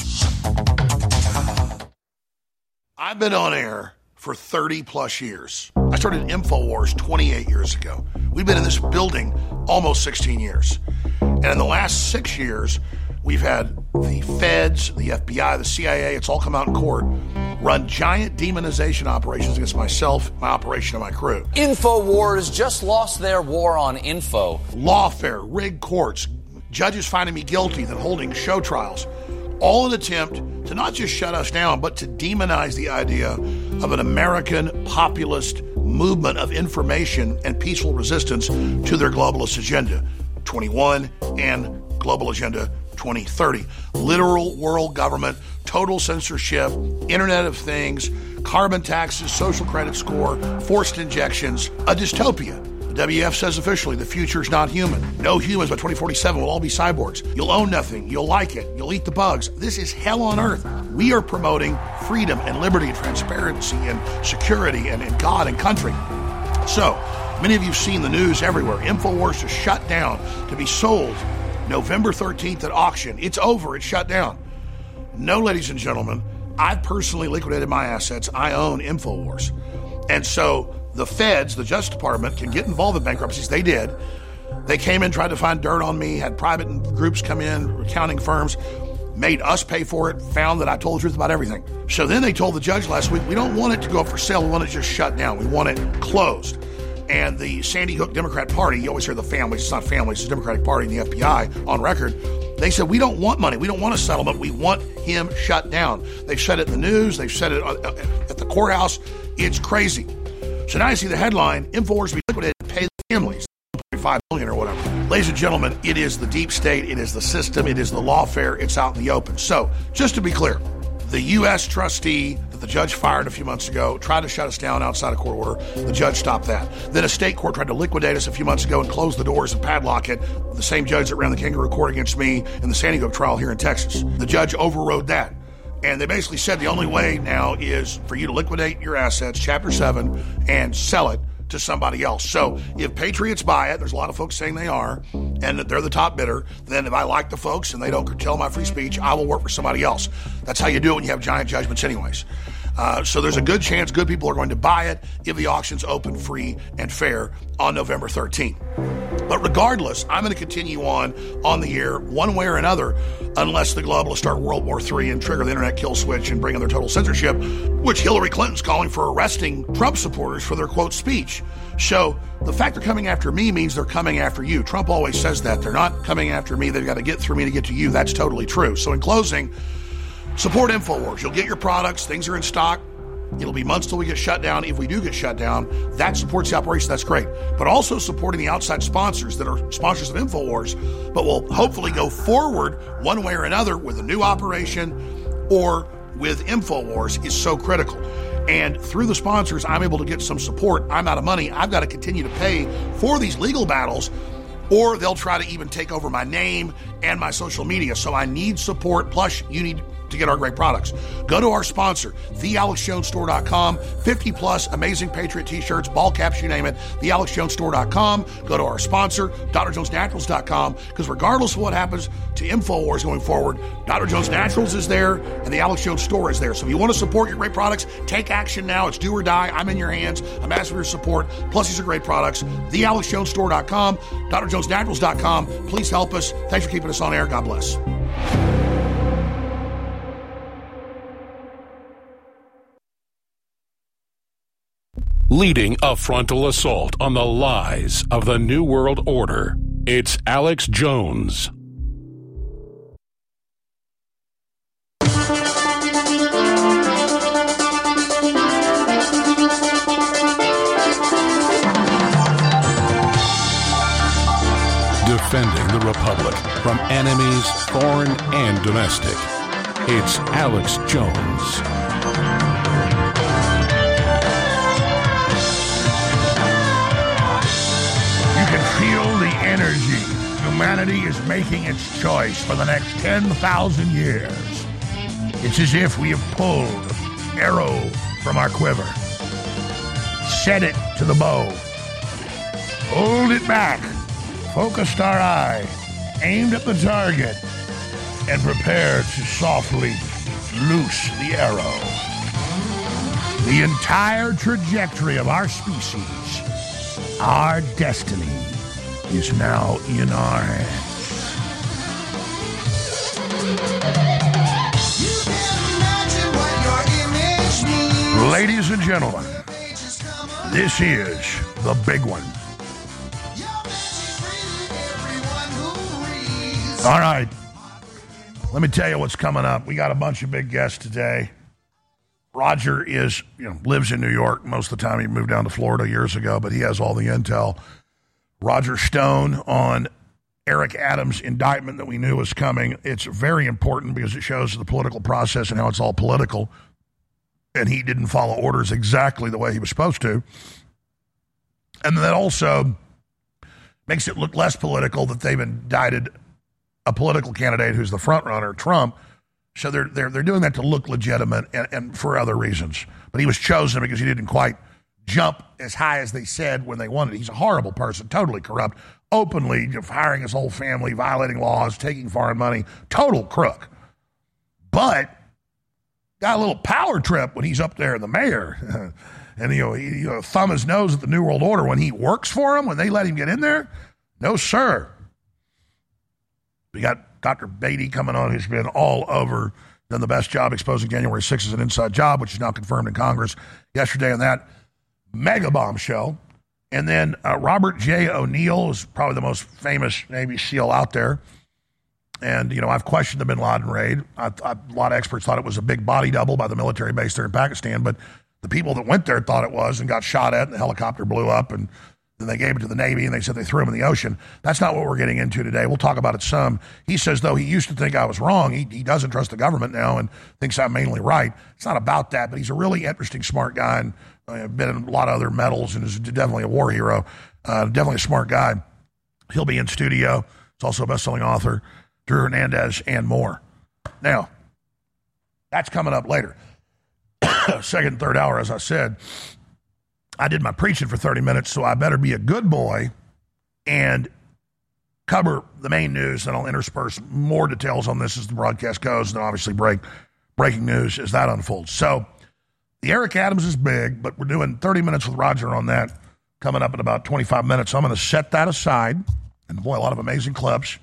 I've been on air for thirty plus years. I started InfoWars twenty-eight years ago. We've been in this building almost sixteen years. And in the last six years, we've had the feds, the F B I, the C I A, it's all come out in court, run giant demonization operations against myself, my operation, and my crew. InfoWars just lost their war on info. Lawfare, rigged courts, judges finding me guilty, then holding show trials. All in an attempt to not just shut us down, but to demonize the idea of an American populist movement of information and peaceful resistance to their globalist agenda twenty-one and global agenda twenty thirty. Literal world government, total censorship, Internet of Things, carbon taxes, social credit score, forced injections, a dystopia. The W F says officially the future is not human. No humans by twenty forty-seven will all be cyborgs. You'll own nothing. You'll like it. You'll eat the bugs. This is hell on earth. We are promoting freedom and liberty and transparency and security and, and God and country. So, many of you have seen the news everywhere. InfoWars is shut down to be sold November thirteenth at auction. It's over. It's shut down. No, ladies and gentlemen, I've personally liquidated my assets. I own InfoWars. And so the feds, the Justice Department, can get involved in bankruptcies. They did. They came in, tried to find dirt on me, had private groups come in, accounting firms, made us pay for it, found that I told the truth about everything. So then they told the judge last week, we don't want it to go up for sale. We want it just shut down. We want it closed. And the Sandy Hook Democrat Party, you always hear the families, it's not families, it's the Democratic Party and the F B I on record. They said, we don't want money. We don't want a settlement. We want him shut down. They've said it in the news. They've said it at the courthouse. It's crazy. So now you see the headline, InfoWars be liquidated to pay the families one point five million dollars or whatever. Ladies and gentlemen, it is the deep state. It is the system. It is the lawfare. It's out in the open. So just to be clear, the U S trustee that the judge fired a few months ago tried to shut us down outside of court order. The judge stopped that. Then a state court tried to liquidate us a few months ago and close the doors and padlock it. The same judge that ran the kangaroo court against me in the Sandy Hook trial here in Texas. The judge overrode that. And they basically said the only way now is for you to liquidate your assets, Chapter seven, and sell it to somebody else. So if Patriots buy it, there's a lot of folks saying they are, and that they're the top bidder, then if I like the folks and they don't curtail my free speech, I will work for somebody else. That's how you do it when you have giant judgments anyways. Uh, so there's a good chance good people are going to buy it if the auction's open, free, and fair on November thirteenth. But regardless, I'm going to continue on on the air one way or another unless the globalists start World War Three and trigger the internet kill switch and bring in their total censorship, which Hillary Clinton's calling for arresting Trump supporters for their, quote, speech. So the fact they're coming after me means they're coming after you. Trump always says that. They're not coming after me. They've got to get through me to get to you. That's totally true. So in closing, support InfoWars. You'll get your products. Things are in stock. It'll be months till we get shut down. If we do get shut down, that supports the operation. That's great. But also supporting the outside sponsors that are sponsors of InfoWars, but will hopefully go forward one way or another with a new operation or with InfoWars is so critical. And through the sponsors, I'm able to get some support. I'm out of money. I've got to continue to pay for these legal battles, or they'll try to even take over my name and my social media. So I need support. Plus, you need to get our great products. Go to our sponsor, the alex jones store dot com. fifty plus amazing Patriot t-shirts, ball caps, you name it, the alex jones store dot com. Go to our sponsor, dr jones naturals dot com, because regardless of what happens to InfoWars going forward, Doctor Jones Naturals is there and the Alex Jones Store is there. So if you want to support your great products, take action now. It's do or die. I'm in your hands. I'm asking for your support. Plus, these are great products. the alex jones store dot com, dr jones naturals dot com. Please help us. Thanks for keeping us on air. God bless. Leading a frontal assault on the lies of the New World Order, it's Alex Jones. Defending the Republic from enemies, foreign and domestic, it's Alex Jones. Feel the energy. Humanity is making its choice for the next ten thousand years. It's as if we have pulled arrow from our quiver, set it to the bow, hold it back, focused our eye, aimed at the target, and prepared to softly loose the arrow. The entire trajectory of our species, our destiny, is now in our hands. Ladies and gentlemen, this is the big one. All right, let me tell you what's coming up. We got a bunch of big guests today. Roger is, you know, lives in New York most of the time. He moved down to Florida years ago, but he has all the intel. Roger Stone on Eric Adams' indictment that we knew was coming. It's very important because it shows the political process and how it's all political. And he didn't follow orders exactly the way he was supposed to. And then also makes it look less political that they've indicted a political candidate who's the front runner, Trump. So they're they're they're doing that to look legitimate and, and for other reasons. But he was chosen because he didn't quite jump as high as they said when they wanted. He's a horrible person, totally corrupt, openly hiring his whole family, violating laws, taking foreign money, total crook. But got a little power trip when he's up there in the mayor. And, you know, he, you know, thumb his nose at the New World Order when he works for him, when they let him get in there. No, sir. We got Doctor Beatty coming on, who's been all over, done the best job exposing January sixth as an inside job, which is now confirmed in Congress yesterday on that mega bombshell. And then uh, Robert J. O'Neill is probably the most famous Navy SEAL out there. And, you know, I've questioned the bin Laden raid. I, I, a lot of experts thought it was a big body double by the military base there in Pakistan, but the people that went there thought it was and got shot at, and the helicopter blew up, and then they gave it to the Navy, and they said they threw him in the ocean. That's not what we're getting into today. We'll talk about it some. He says, though, he used to think I was wrong. He, he doesn't trust the government now and thinks I'm mainly right. It's not about that, but he's a really interesting, smart guy, and uh, been in a lot of other medals and is definitely a war hero. Uh, definitely a smart guy. He'll be in studio. He's also a best-selling author. Drew Hernandez, and more. Now, that's coming up later. Second and third hour, as I said. I did my preaching for thirty minutes, so I better be a good boy and cover the main news, and I'll intersperse more details on this as the broadcast goes, and then obviously break breaking news as that unfolds. So, the Eric Adams is big, but we're doing thirty minutes with Roger on that coming up in about twenty-five minutes. So I'm going to set that aside, and boy, a lot of amazing clips.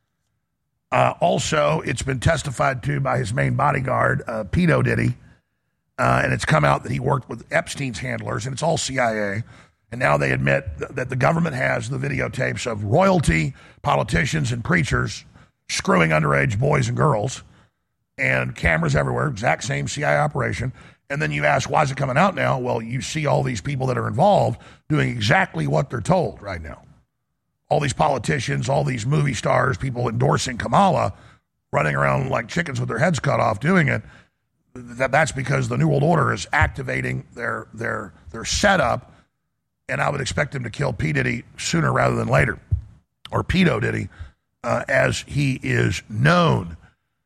Uh, also, it's been testified to by his main bodyguard, uh, Pedo Diddy, uh, and it's come out that he worked with Epstein's handlers, and it's all C I A. And now they admit th- that the government has the videotapes of royalty, politicians, and preachers screwing underage boys and girls, and cameras everywhere, exact same C I A operation. And then you ask, why is it coming out now? Well, you see all these people that are involved doing exactly what they're told right now. All these politicians, all these movie stars, people endorsing Kamala, running around like chickens with their heads cut off doing it. That, that's because the New World Order is activating their their their setup, and I would expect them to kill P. Diddy sooner rather than later, or Pedo Diddy, uh, as he is known.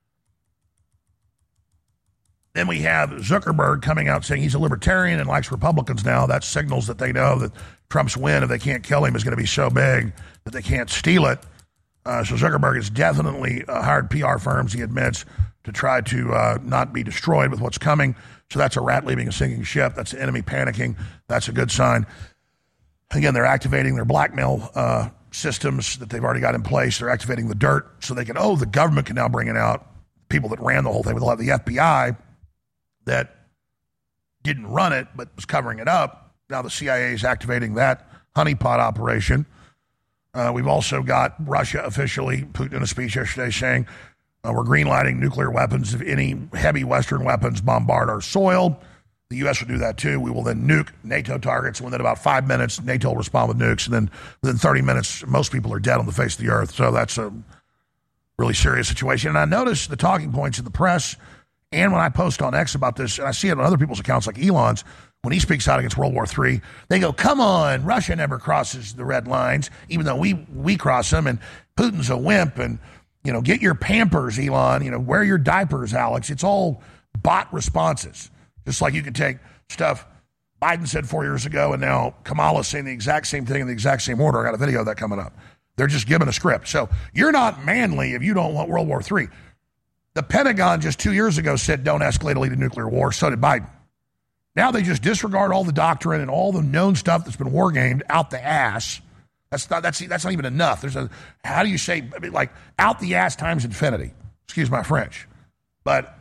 Then we have Zuckerberg coming out saying he's a libertarian and likes Republicans now. That signals that they know that Trump's win, if they can't kill him, is going to be so big that they can't steal it. Uh, so Zuckerberg has definitely uh, hired P R firms, he admits, to try to uh, not be destroyed with what's coming. So that's a rat leaving a sinking ship. That's the enemy panicking. That's a good sign. Again, they're activating their blackmail uh, systems that they've already got in place. They're activating the dirt so they can, oh, the government can now bring it out. People that ran the whole thing. They'll have the F B I that didn't run it but was covering it up. Now the C I A is activating that honeypot operation. Uh, we've also got Russia officially, Putin in a speech yesterday saying, uh, we're greenlighting nuclear weapons if any heavy Western weapons bombard our soil. The U S will do that too. We will then nuke NATO targets. Within about five minutes, NATO will respond with nukes. And then within thirty minutes, most people are dead on the face of the earth. So that's a really serious situation. And I noticed the talking points in the press, and when I post on X about this, and I see it on other people's accounts like Elon's, when he speaks out against World War Three, they go, come on, Russia never crosses the red lines, even though we we cross them, and Putin's a wimp, and, you know, get your Pampers, Elon, you know, wear your diapers, Alex. It's all bot responses. Just like you can take stuff Biden said four years ago, and now Kamala's saying the exact same thing in the exact same order. I got a video of that coming up. They're just giving a script. So you're not manly if you don't want World War Three. The Pentagon just two years ago said don't escalate to lead to nuclear war. So did Biden. Now they just disregard all the doctrine and all the known stuff that's been war gamed out the ass. That's not that's that's not even enough. There's a how do you say I mean, like out the ass times infinity. Excuse my French, but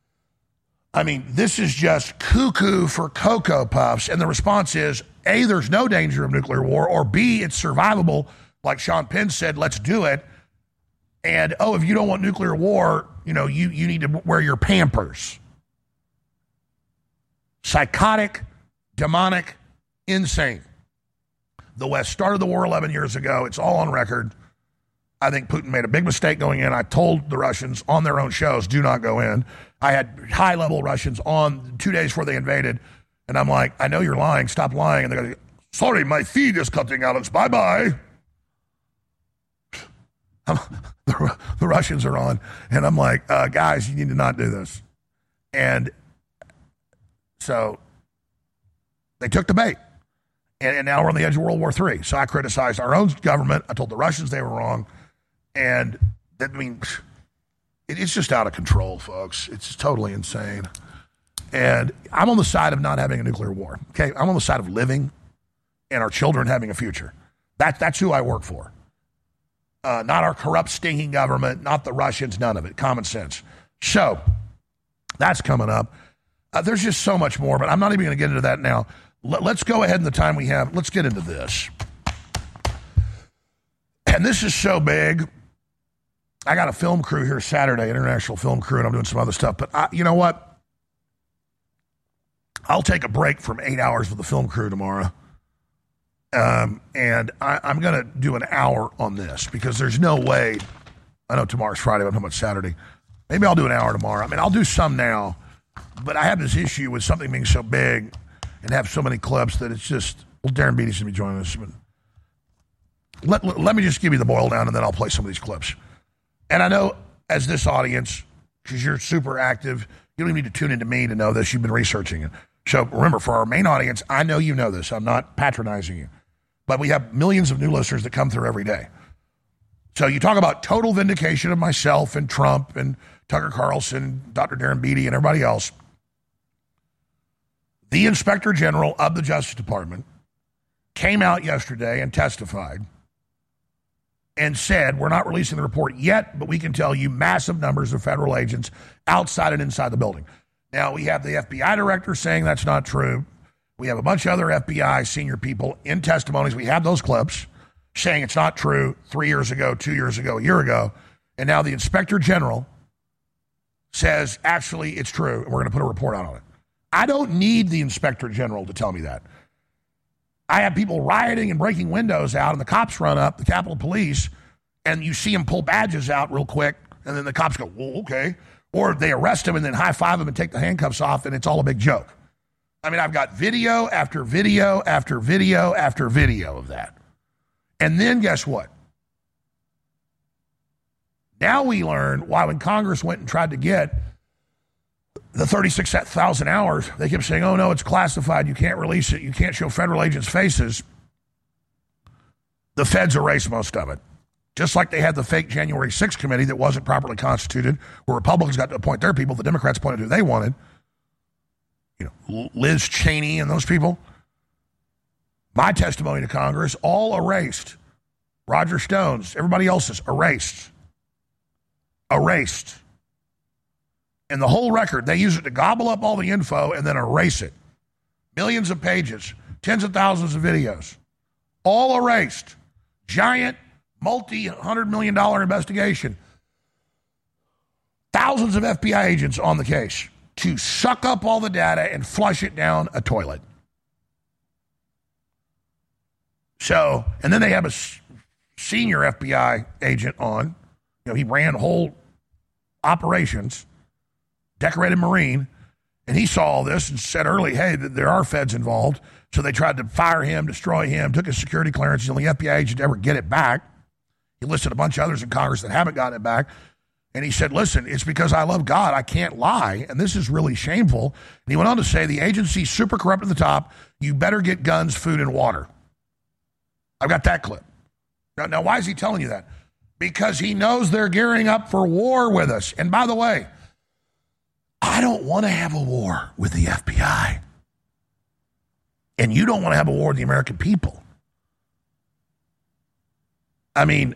I mean this is just cuckoo for Cocoa Puffs. And the response is A, there's no danger of nuclear war, or B, it's survivable. Like Sean Penn said, let's do it. And, oh, if you don't want nuclear war, you know, you, you need to wear your Pampers. Psychotic, demonic, insane. The West started the war eleven years ago. It's all on record. I think Putin made a big mistake going in. I told the Russians on their own shows, do not go in. I had high-level Russians on two days before they invaded. And I'm like, I know you're lying. Stop lying. And they're going, sorry, my feed is cutting, Alex. Bye-bye. I'm, the, the Russians are on, and I'm like, uh, guys, you need to not do this. And so they took the bait, and, and now we're on the edge of World War Three. So I criticized our own government. I told the Russians they were wrong, and that I mean, it, it's just out of control, folks. It's totally insane. And I'm on the side of not having a nuclear war. Okay, I'm on the side of living and our children having a future. That, that's who I work for. Uh, not our corrupt, stinking government, not the Russians, none of it. Common sense. So that's coming up. Uh, there's just so much more, but I'm not even going to get into that now. L- let's go ahead in the time we have. Let's get into this. And this is so big. I got a film crew here Saturday, international film crew, and I'm doing some other stuff. But I, you know what? I'll take a break from eight hours with the film crew tomorrow. Um, and I, I'm going to do an hour on this because there's no way. I know tomorrow's Friday, but I'm talking about Saturday. Maybe I'll do an hour tomorrow. I mean, I'll do some now, but I have this issue with something being so big and have so many clips that it's just, well, Darren Beatty's going to be joining us. But let, let, let me just give you the boil down, and then I'll play some of these clips. And I know as this audience, because you're super active, you don't even need to tune into me to know this. You've been researching it. So remember, for our main audience, I know you know this. I'm not patronizing you. But we have millions of new listeners that come through every day. So you talk about total vindication of myself and Trump and Tucker Carlson, Doctor Darren Beatty, and everybody else. The Inspector General of the Justice Department came out yesterday and testified and said, we're not releasing the report yet, but we can tell you massive numbers of federal agents outside and inside the building. Now, we have the F B I director saying that's not true. We have a bunch of other F B I senior people in testimonies. We have those clips saying it's not true three years ago, two years ago, a year ago. And now the Inspector General says, actually, it's true, and we're going to put a report out on it. I don't need the Inspector General to tell me that. I have people rioting and breaking windows out, and the cops run up, the Capitol Police, and you see them pull badges out real quick, and then the cops go, well, okay. Or they arrest him and then high-five him and take the handcuffs off, and it's all a big joke. I mean, I've got video after video after video after video of that. And then guess what? Now we learn why when Congress went and tried to get the thirty-six thousand hours, they kept saying, oh, no, it's classified. You can't release it. You can't show federal agents' faces. The feds erased most of it. Just like they had the fake January sixth committee that wasn't properly constituted, where Republicans got to appoint their people, the Democrats appointed who they wanted. You know, Liz Cheney and those people. My testimony to Congress, all erased. Roger Stone's, everybody else's, erased. Erased. And the whole record, they use it to gobble up all the info and then erase it. Millions of pages, tens of thousands of videos, all erased. Giant, multi-hundred million dollar investigation. Thousands of F B I agents on the case to suck up all the data and flush it down a toilet. So, and then they have a senior F B I agent on. You know, he ran whole operations, decorated Marine, and he saw all this and said early, hey, there are feds involved. So they tried to fire him, destroy him, took his security clearance. He's the only F B I agent to ever get it back. He listed a bunch of others in Congress that haven't gotten it back. And he said, listen, it's because I love God. I can't lie. And this is really shameful. And he went on to say, the agency's super corrupt at the top. You better get guns, food, and water. I've got that clip. Now, now, why is he telling you that? Because he knows they're gearing up for war with us. And by the way, I don't want to have a war with the F B I. And you don't want to have a war with the American people. I mean,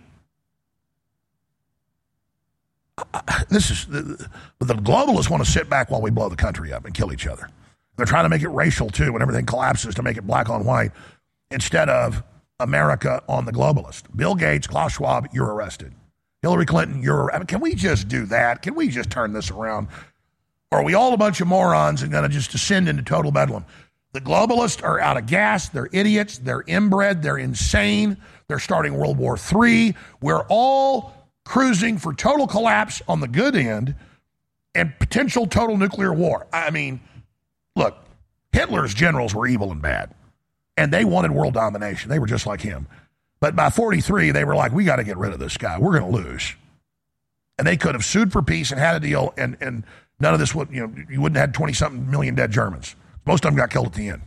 this is the, the globalists want to sit back while we blow the country up and kill each other. They're trying to make it racial too when everything collapses to make it black on white instead of America on the globalist. Bill Gates, Klaus Schwab, you're arrested. Hillary Clinton, you're. I mean, can we just do that? Can we just turn this around? Or are we all a bunch of morons and going to just descend into total bedlam? The globalists are out of gas. They're idiots. They're inbred. They're insane. They're starting World War Three. We're all cruising for total collapse on the good end and potential total nuclear war. I mean, look, Hitler's generals were evil and bad, and they wanted world domination. They were just like him. But by forty-three, they were like, we got to get rid of this guy. We're going to lose. And they could have sued for peace and had a deal, and, and none of this would, you know, you wouldn't have had twenty-something million dead Germans. Most of them got killed at the end.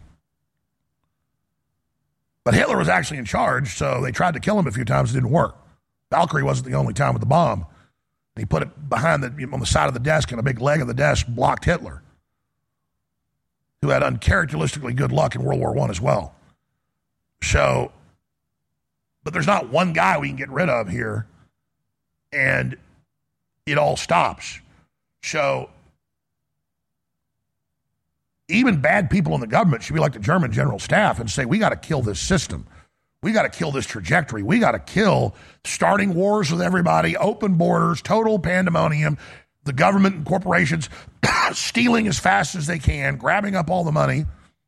But Hitler was actually in charge, so they tried to kill him a few times. It didn't work. Valkyrie wasn't the only time with the bomb. He put it behind the, on the side of the desk, and a big leg of the desk blocked Hitler, who had uncharacteristically good luck in World War One as well. So, but there's not one guy we can get rid of here, and it all stops. So, even bad people in the government should be like the German general staff and say, we got to kill this system. We got to kill this trajectory. We got to kill starting wars with everybody, open borders, total pandemonium, the government and corporations stealing as fast as they can, grabbing up all the money.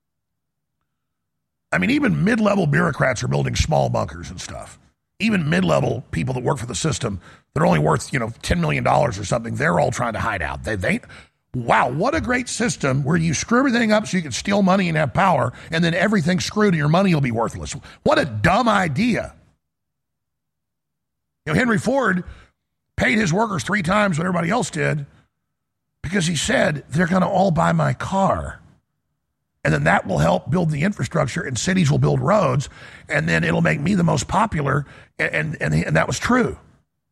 I mean, even mid-level bureaucrats are building small bunkers and stuff. Even mid-level people that work for the system, they're only worth, you know, ten million dollars or something. They're all trying to hide out. They, they, wow, what a great system where you screw everything up so you can steal money and have power, and then everything's screwed and your money will be worthless. What a dumb idea. You know, Henry Ford paid his workers three times what everybody else did because he said, they're going to all buy my car. And then that will help build the infrastructure, and cities will build roads, and then it'll make me the most popular, and, and, and that was true.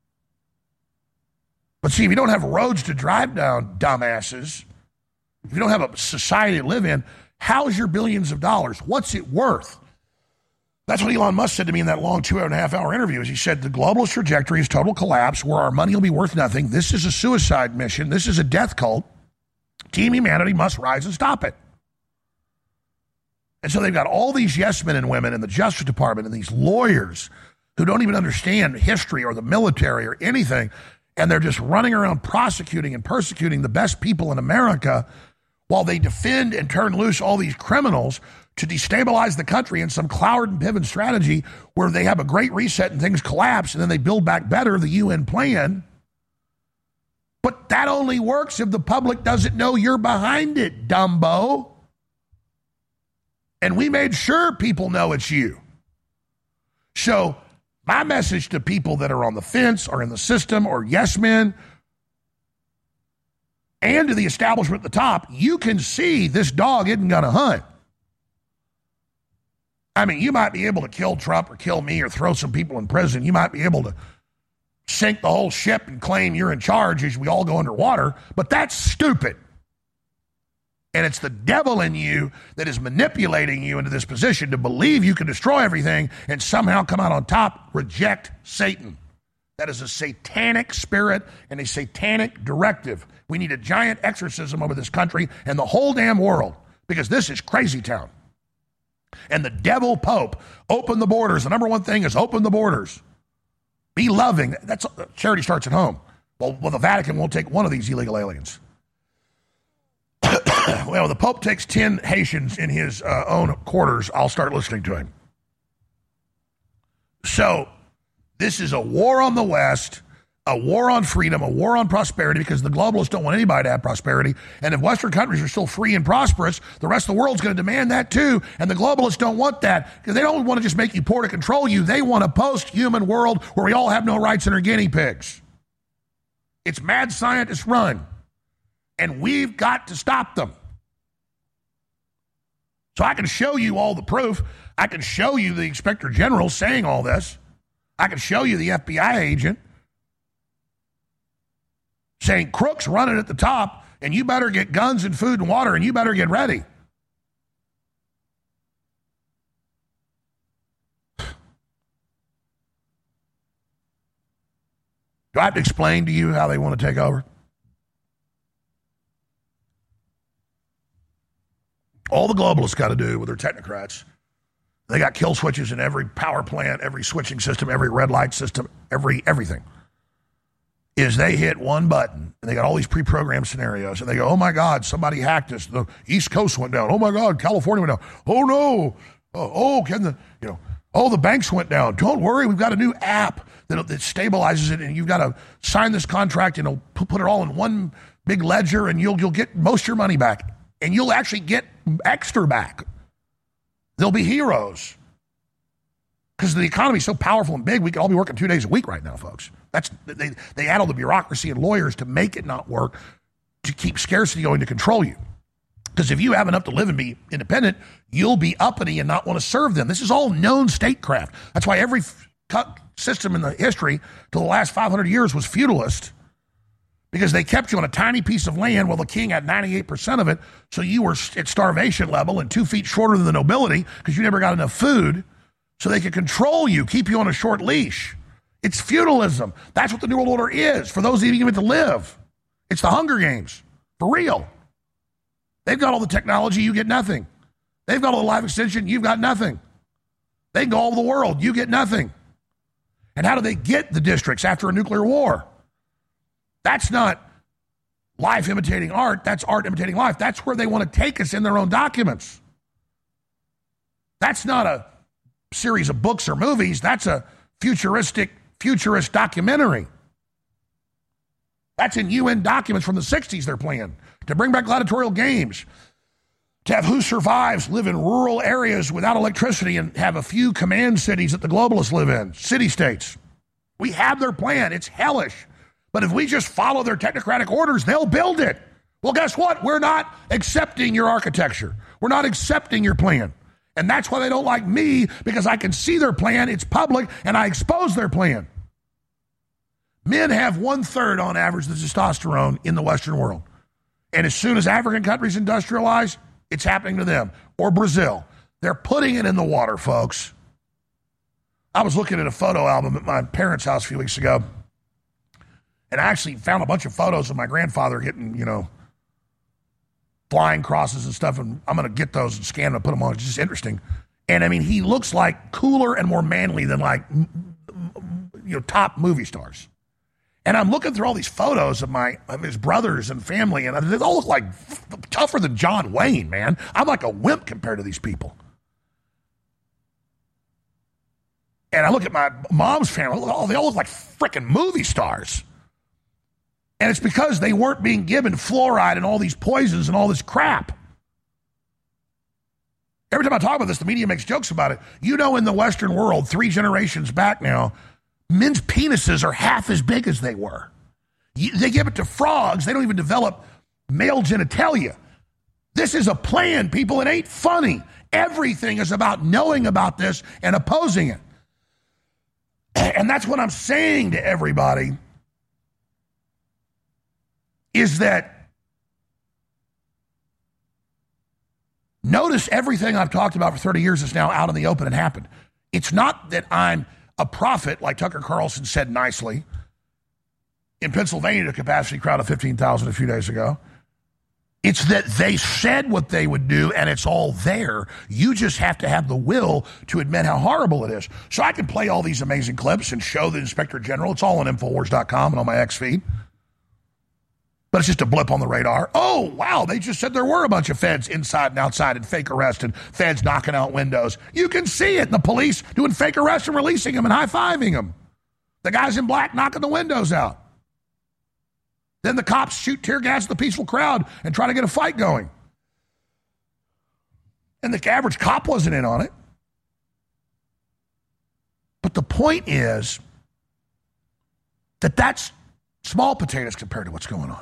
But see, if you don't have roads to drive down, dumbasses, if you don't have a society to live in, how's your billions of dollars? What's it worth? That's what Elon Musk said to me in that long two and a half hour interview. Is he said, the globalist trajectory is total collapse where our money will be worth nothing. This is a suicide mission. This is a death cult. Team Humanity must rise and stop it. And so they've got all these yes men and women in the Justice Department and these lawyers who don't even understand history or the military or anything. And they're just running around prosecuting and persecuting the best people in America while they defend and turn loose all these criminals to destabilize the country in some Cloward and Piven strategy where they have a great reset and things collapse and then they build back better, the U N plan. But that only works if the public doesn't know you're behind it, Dumbo. And we made sure people know it's you. So my message to people that are on the fence or in the system or yes men and to the establishment at the top, you can see this dog isn't going to hunt. I mean, you might be able to kill Trump or kill me or throw some people in prison. You might be able to sink the whole ship and claim you're in charge as we all go underwater, but that's stupid. And it's the devil in you that is manipulating you into this position to believe you can destroy everything and somehow come out on top. Reject Satan. That is a satanic spirit and a satanic directive. We need a giant exorcism over this country and the whole damn world because this is crazy town. And the devil Pope, open the borders. The number one thing is open the borders. Be loving. That's charity starts at home. Well, well the Vatican won't take one of these illegal aliens. Well, the Pope takes ten Haitians in his uh, own quarters. I'll start listening to him. So this is a war on the West, a war on freedom, a war on prosperity, because the globalists don't want anybody to have prosperity. And if Western countries are still free and prosperous, the rest of the world's going to demand that too. And the globalists don't want that because they don't want to just make you poor to control you. They want a post-human world where we all have no rights and are guinea pigs. It's mad scientist run. And we've got to stop them. So I can show you all the proof. I can show you the Inspector General saying all this. I can show you the F B I agent saying crooks running at the top and you better get guns and food and water and you better get ready. Do I have to explain to you how they want to take over? All the globalists got to do with their technocrats, they got kill switches in every power plant, every switching system, every red light system, every everything, is they hit one button, and they got all these pre-programmed scenarios, and they go, oh, my God, somebody hacked us. The East Coast went down. Oh, my God, California went down. Oh, no. Oh, oh can the, you know, oh, the banks went down. Don't worry, we've got a new app that, that stabilizes it, and you've got to sign this contract, and it'll put it all in one big ledger, and you'll you'll get most of your money back. And you'll actually get extra back. They'll be heroes. Because the economy is so powerful and big, we could all be working two days a week right now, folks. That's they, they add all the bureaucracy and lawyers to make it not work, to keep scarcity going, to control you. Because if you have enough to live and be independent, you'll be uppity and not want to serve them. This is all known statecraft. That's why every system in the history to the last five hundred years was feudalist, because they kept you on a tiny piece of land while the king had ninety-eight percent of it, so you were at starvation level and two feet shorter than the nobility because you never got enough food, so they could control you, keep you on a short leash. It's feudalism. That's what the New World Order is, for those of you even to live. It's the Hunger Games, for real. They've got all the technology, you get nothing. They've got all the life extension, you've got nothing. They can go all over the world, you get nothing. And how do they get the districts after a nuclear war? That's not life imitating art, that's art imitating life. That's where they want to take us in their own documents. That's not a series of books or movies, that's a futuristic, futurist documentary. That's in U N documents from the sixties they're playing. To bring back gladiatorial games, to have who survives live in rural areas without electricity and have a few command cities that the globalists live in, city-states. We have their plan. It's hellish. But if we just follow their technocratic orders, they'll build it. Well, guess what? We're not accepting your architecture. We're not accepting your plan. And that's why they don't like me, because I can see their plan, it's public, and I expose their plan. Men have one-third on average the testosterone in the Western world. And as soon as African countries industrialize, it's happening to them. Or Brazil. They're putting it in the water, folks. I was looking at a photo album at my parents' house a few weeks ago, and I actually found a bunch of photos of my grandfather getting, you know, flying crosses and stuff, and I'm going to get those and scan them and put them on. It's just interesting. And, I mean, he looks like cooler and more manly than, like, you know, top movie stars. And I'm looking through all these photos of my of his brothers and family, and they all look like f- tougher than John Wayne, man. I'm like a wimp compared to these people. And I look at my mom's family, oh, they all look like freaking movie stars. And it's because they weren't being given fluoride and all these poisons and all this crap. Every time I talk about this, the media makes jokes about it. You know, in the Western world, three generations back now, men's penises are half as big as they were. They give it to frogs. They don't even develop male genitalia. This is a plan, people. It ain't funny. Everything is about knowing about this and opposing it. And that's what I'm saying to everybody, is that notice everything I've talked about for thirty years is now out in the open and happened. It's not that I'm a prophet, like Tucker Carlson said nicely in Pennsylvania, a capacity crowd of fifteen thousand a few days ago. It's that they said what they would do, and it's all there. You just have to have the will to admit how horrible it is. So I can play all these amazing clips and show the Inspector General. It's all on Infowars dot com and on my X feed. But it's just a blip on the radar. Oh, wow, they just said there were a bunch of feds inside and outside and fake arrest and feds knocking out windows. You can see it in the police doing fake arrests and releasing them and high-fiving them. The guys in black knocking the windows out. Then the cops shoot tear gas at the peaceful crowd and try to get a fight going. And the average cop wasn't in on it. But the point is that that's small potatoes compared to what's going on.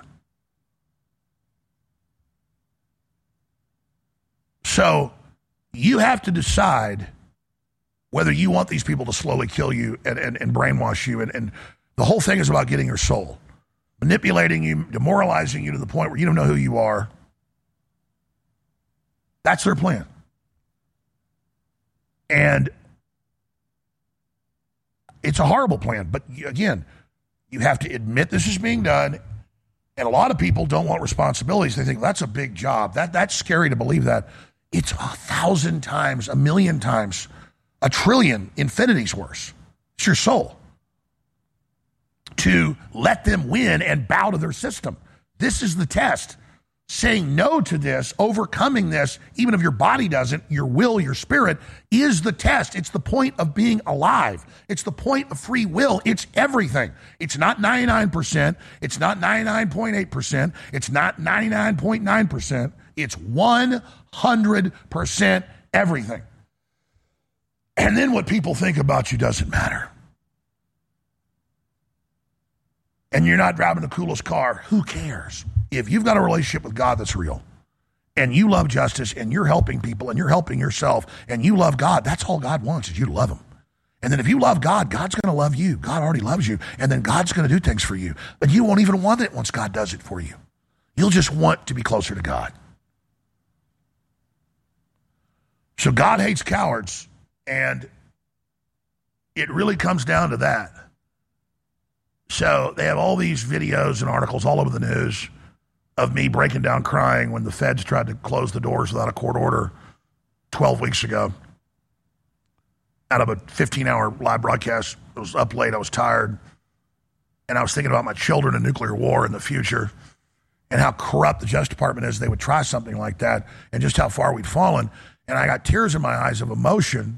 So you have to decide whether you want these people to slowly kill you and, and, and brainwash you. And, and the whole thing is about getting your soul, manipulating you, demoralizing you to the point where you don't know who you are. That's their plan. And it's a horrible plan. But again, you have to admit this is being done. And a lot of people don't want responsibilities. They think, well, that's a big job. That That's scary to believe that. It's a thousand times, a million times, a trillion, infinities worse. It's your soul. To let them win and bow to their system. This is the test. Saying no to this, overcoming this, even if your body doesn't, your will, your spirit, is the test. It's the point of being alive. It's the point of free will. It's everything. It's not ninety-nine percent. It's not ninety-nine point eight percent. It's not ninety-nine point nine percent. It's one hundred percent everything. And then what people think about you doesn't matter. And you're not driving the coolest car. Who cares? If you've got a relationship with God that's real, and you love justice, and you're helping people, and you're helping yourself, and you love God, that's all God wants is you to love him. And then if you love God, God's going to love you. God already loves you. And then God's going to do things for you. But you won't even want it once God does it for you. You'll just want to be closer to God. So God hates cowards. And it really comes down to that. So they have all these videos and articles all over the news of me breaking down crying when the feds tried to close the doors without a court order twelve weeks ago. Out of a fifteen-hour live broadcast, I was up late, I was tired, and I was thinking about my children and nuclear war in the future and how corrupt the Justice Department is. They would try something like that and just how far we'd fallen. And I got tears in my eyes of emotion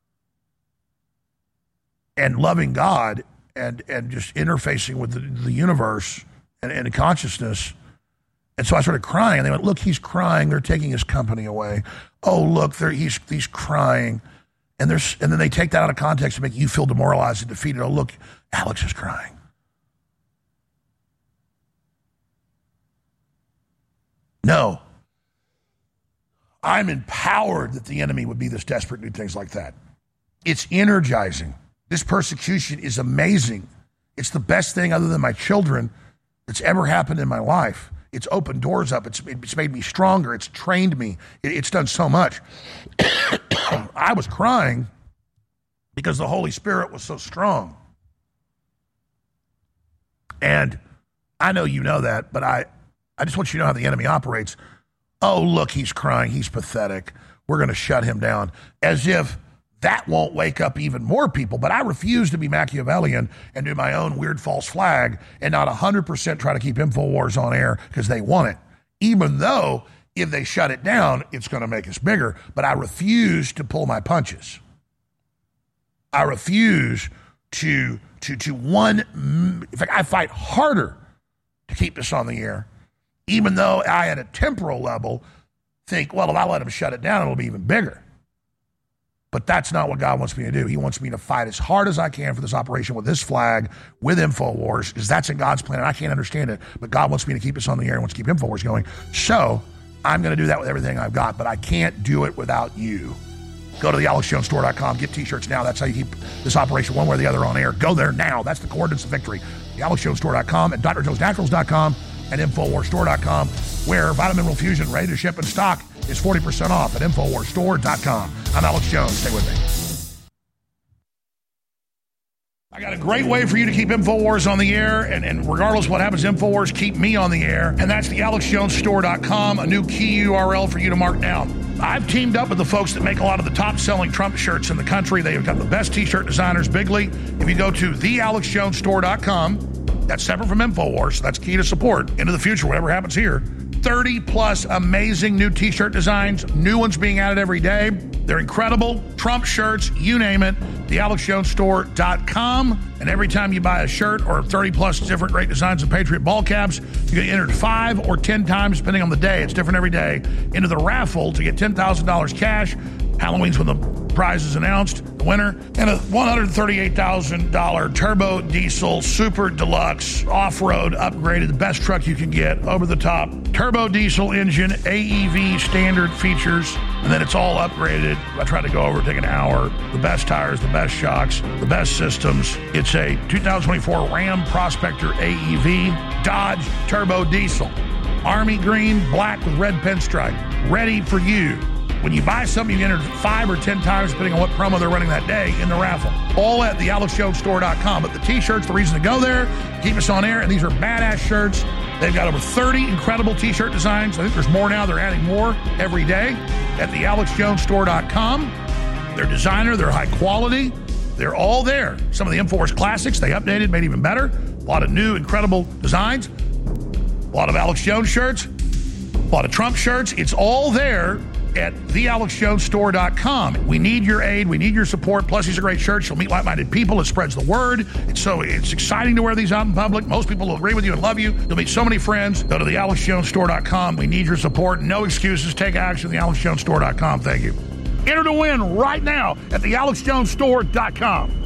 and loving God and, and just interfacing with the, the universe and, and consciousness. And so I started crying, and they went, look, he's crying. They're taking his company away. Oh, look, he's he's crying. And there's and then they take that out of context to make you feel demoralized and defeated. Oh, look, Alex is crying. No. I'm empowered that the enemy would be this desperate to do things like that. It's energizing. This persecution is amazing. It's the best thing other than my children that's ever happened in my life. It's opened doors up. It's, it's made me stronger. It's trained me. It, it's done so much. I was crying because the Holy Spirit was so strong. And I know you know that, but I, I just want you to know how the enemy operates. Oh, look, he's crying. He's pathetic. We're going to shut him down. As if that won't wake up even more people. But I refuse to be Machiavellian and do my own weird false flag and not one hundred percent try to keep InfoWars on air because they want it. Even though if they shut it down, it's going to make us bigger. But I refuse to pull my punches. I refuse to, to, to one, in fact, I fight harder to keep this on the air, even though I, at a temporal level, think, well, if I let them shut it down, it'll be even bigger. But that's not what God wants me to do. He wants me to fight as hard as I can for this operation with this flag, with InfoWars, because that's in God's plan, and I can't understand it. But God wants me to keep us on the air and wants to keep InfoWars going. So I'm going to do that with everything I've got, but I can't do it without you. Go to the alex jones store dot com. Get T-shirts now. That's how you keep this operation one way or the other on air. Go there now. That's the coordinates of victory. the alex jones store dot com and d r jones naturals dot com and infowars store dot com, where Vitamin Mineral Fusion, ready to ship in stock, is forty percent off at infowars store dot com. I'm Alex Jones. Stay with me. I got a great way for you to keep InfoWars on the air, and, and regardless of what happens to InfoWars, keep me on the air, and that's the alex jones store dot com, a new key U R L for you to mark down. I've teamed up with the folks that make a lot of the top-selling Trump shirts in the country. They've got the best T-shirt designers, Bigly. If you go to the alex jones store dot com, that's separate from InfoWars, so that's key to support into the future, whatever happens here. thirty plus amazing new T-shirt designs, new ones being added every day. They're incredible. Trump shirts, you name it, the alex jones store dot com. And every time you buy a shirt or thirty plus different great designs of Patriot ball caps, you get entered five or ten times, depending on the day. It's different every day, into the raffle to get ten thousand dollars cash. Halloween's when the prize is announced, the winner, and a one hundred thirty-eight thousand dollars turbo diesel super deluxe off-road upgraded, the best truck you can get, over the top turbo diesel engine, A E V standard features, and then it's all upgraded. I tried to go over, take an hour. The best tires, the best shocks, the best systems. It's a two thousand twenty-four Ram Prospector A E V Dodge turbo diesel, army green, black with red pinstripe, ready for you. When you buy something, you enter five or ten times, depending on what promo they're running that day, in the raffle. All at the alex jones store dot com. But the T-shirts, the reason to go there, keep us on air, and these are badass shirts. They've got over thirty incredible T-shirt designs. I think there's more now. They're adding more every day at the alex jones store dot com. They're designer. They're high quality. They're all there. Some of the InfoWars classics, they updated, made even better. A lot of new, incredible designs. A lot of Alex Jones shirts. A lot of Trump shirts. It's all there at the alex jones store dot com. We need your aid. We need your support. Plus, these are great shirts. You'll meet like-minded people. It spreads the word. It's so it's exciting to wear these out in public. Most people will agree with you and love you. You'll meet so many friends. Go to the alex jones store dot com. We need your support. No excuses. Take action. the alex jones store dot com. Thank you. Enter to win right now at the alex jones store dot com.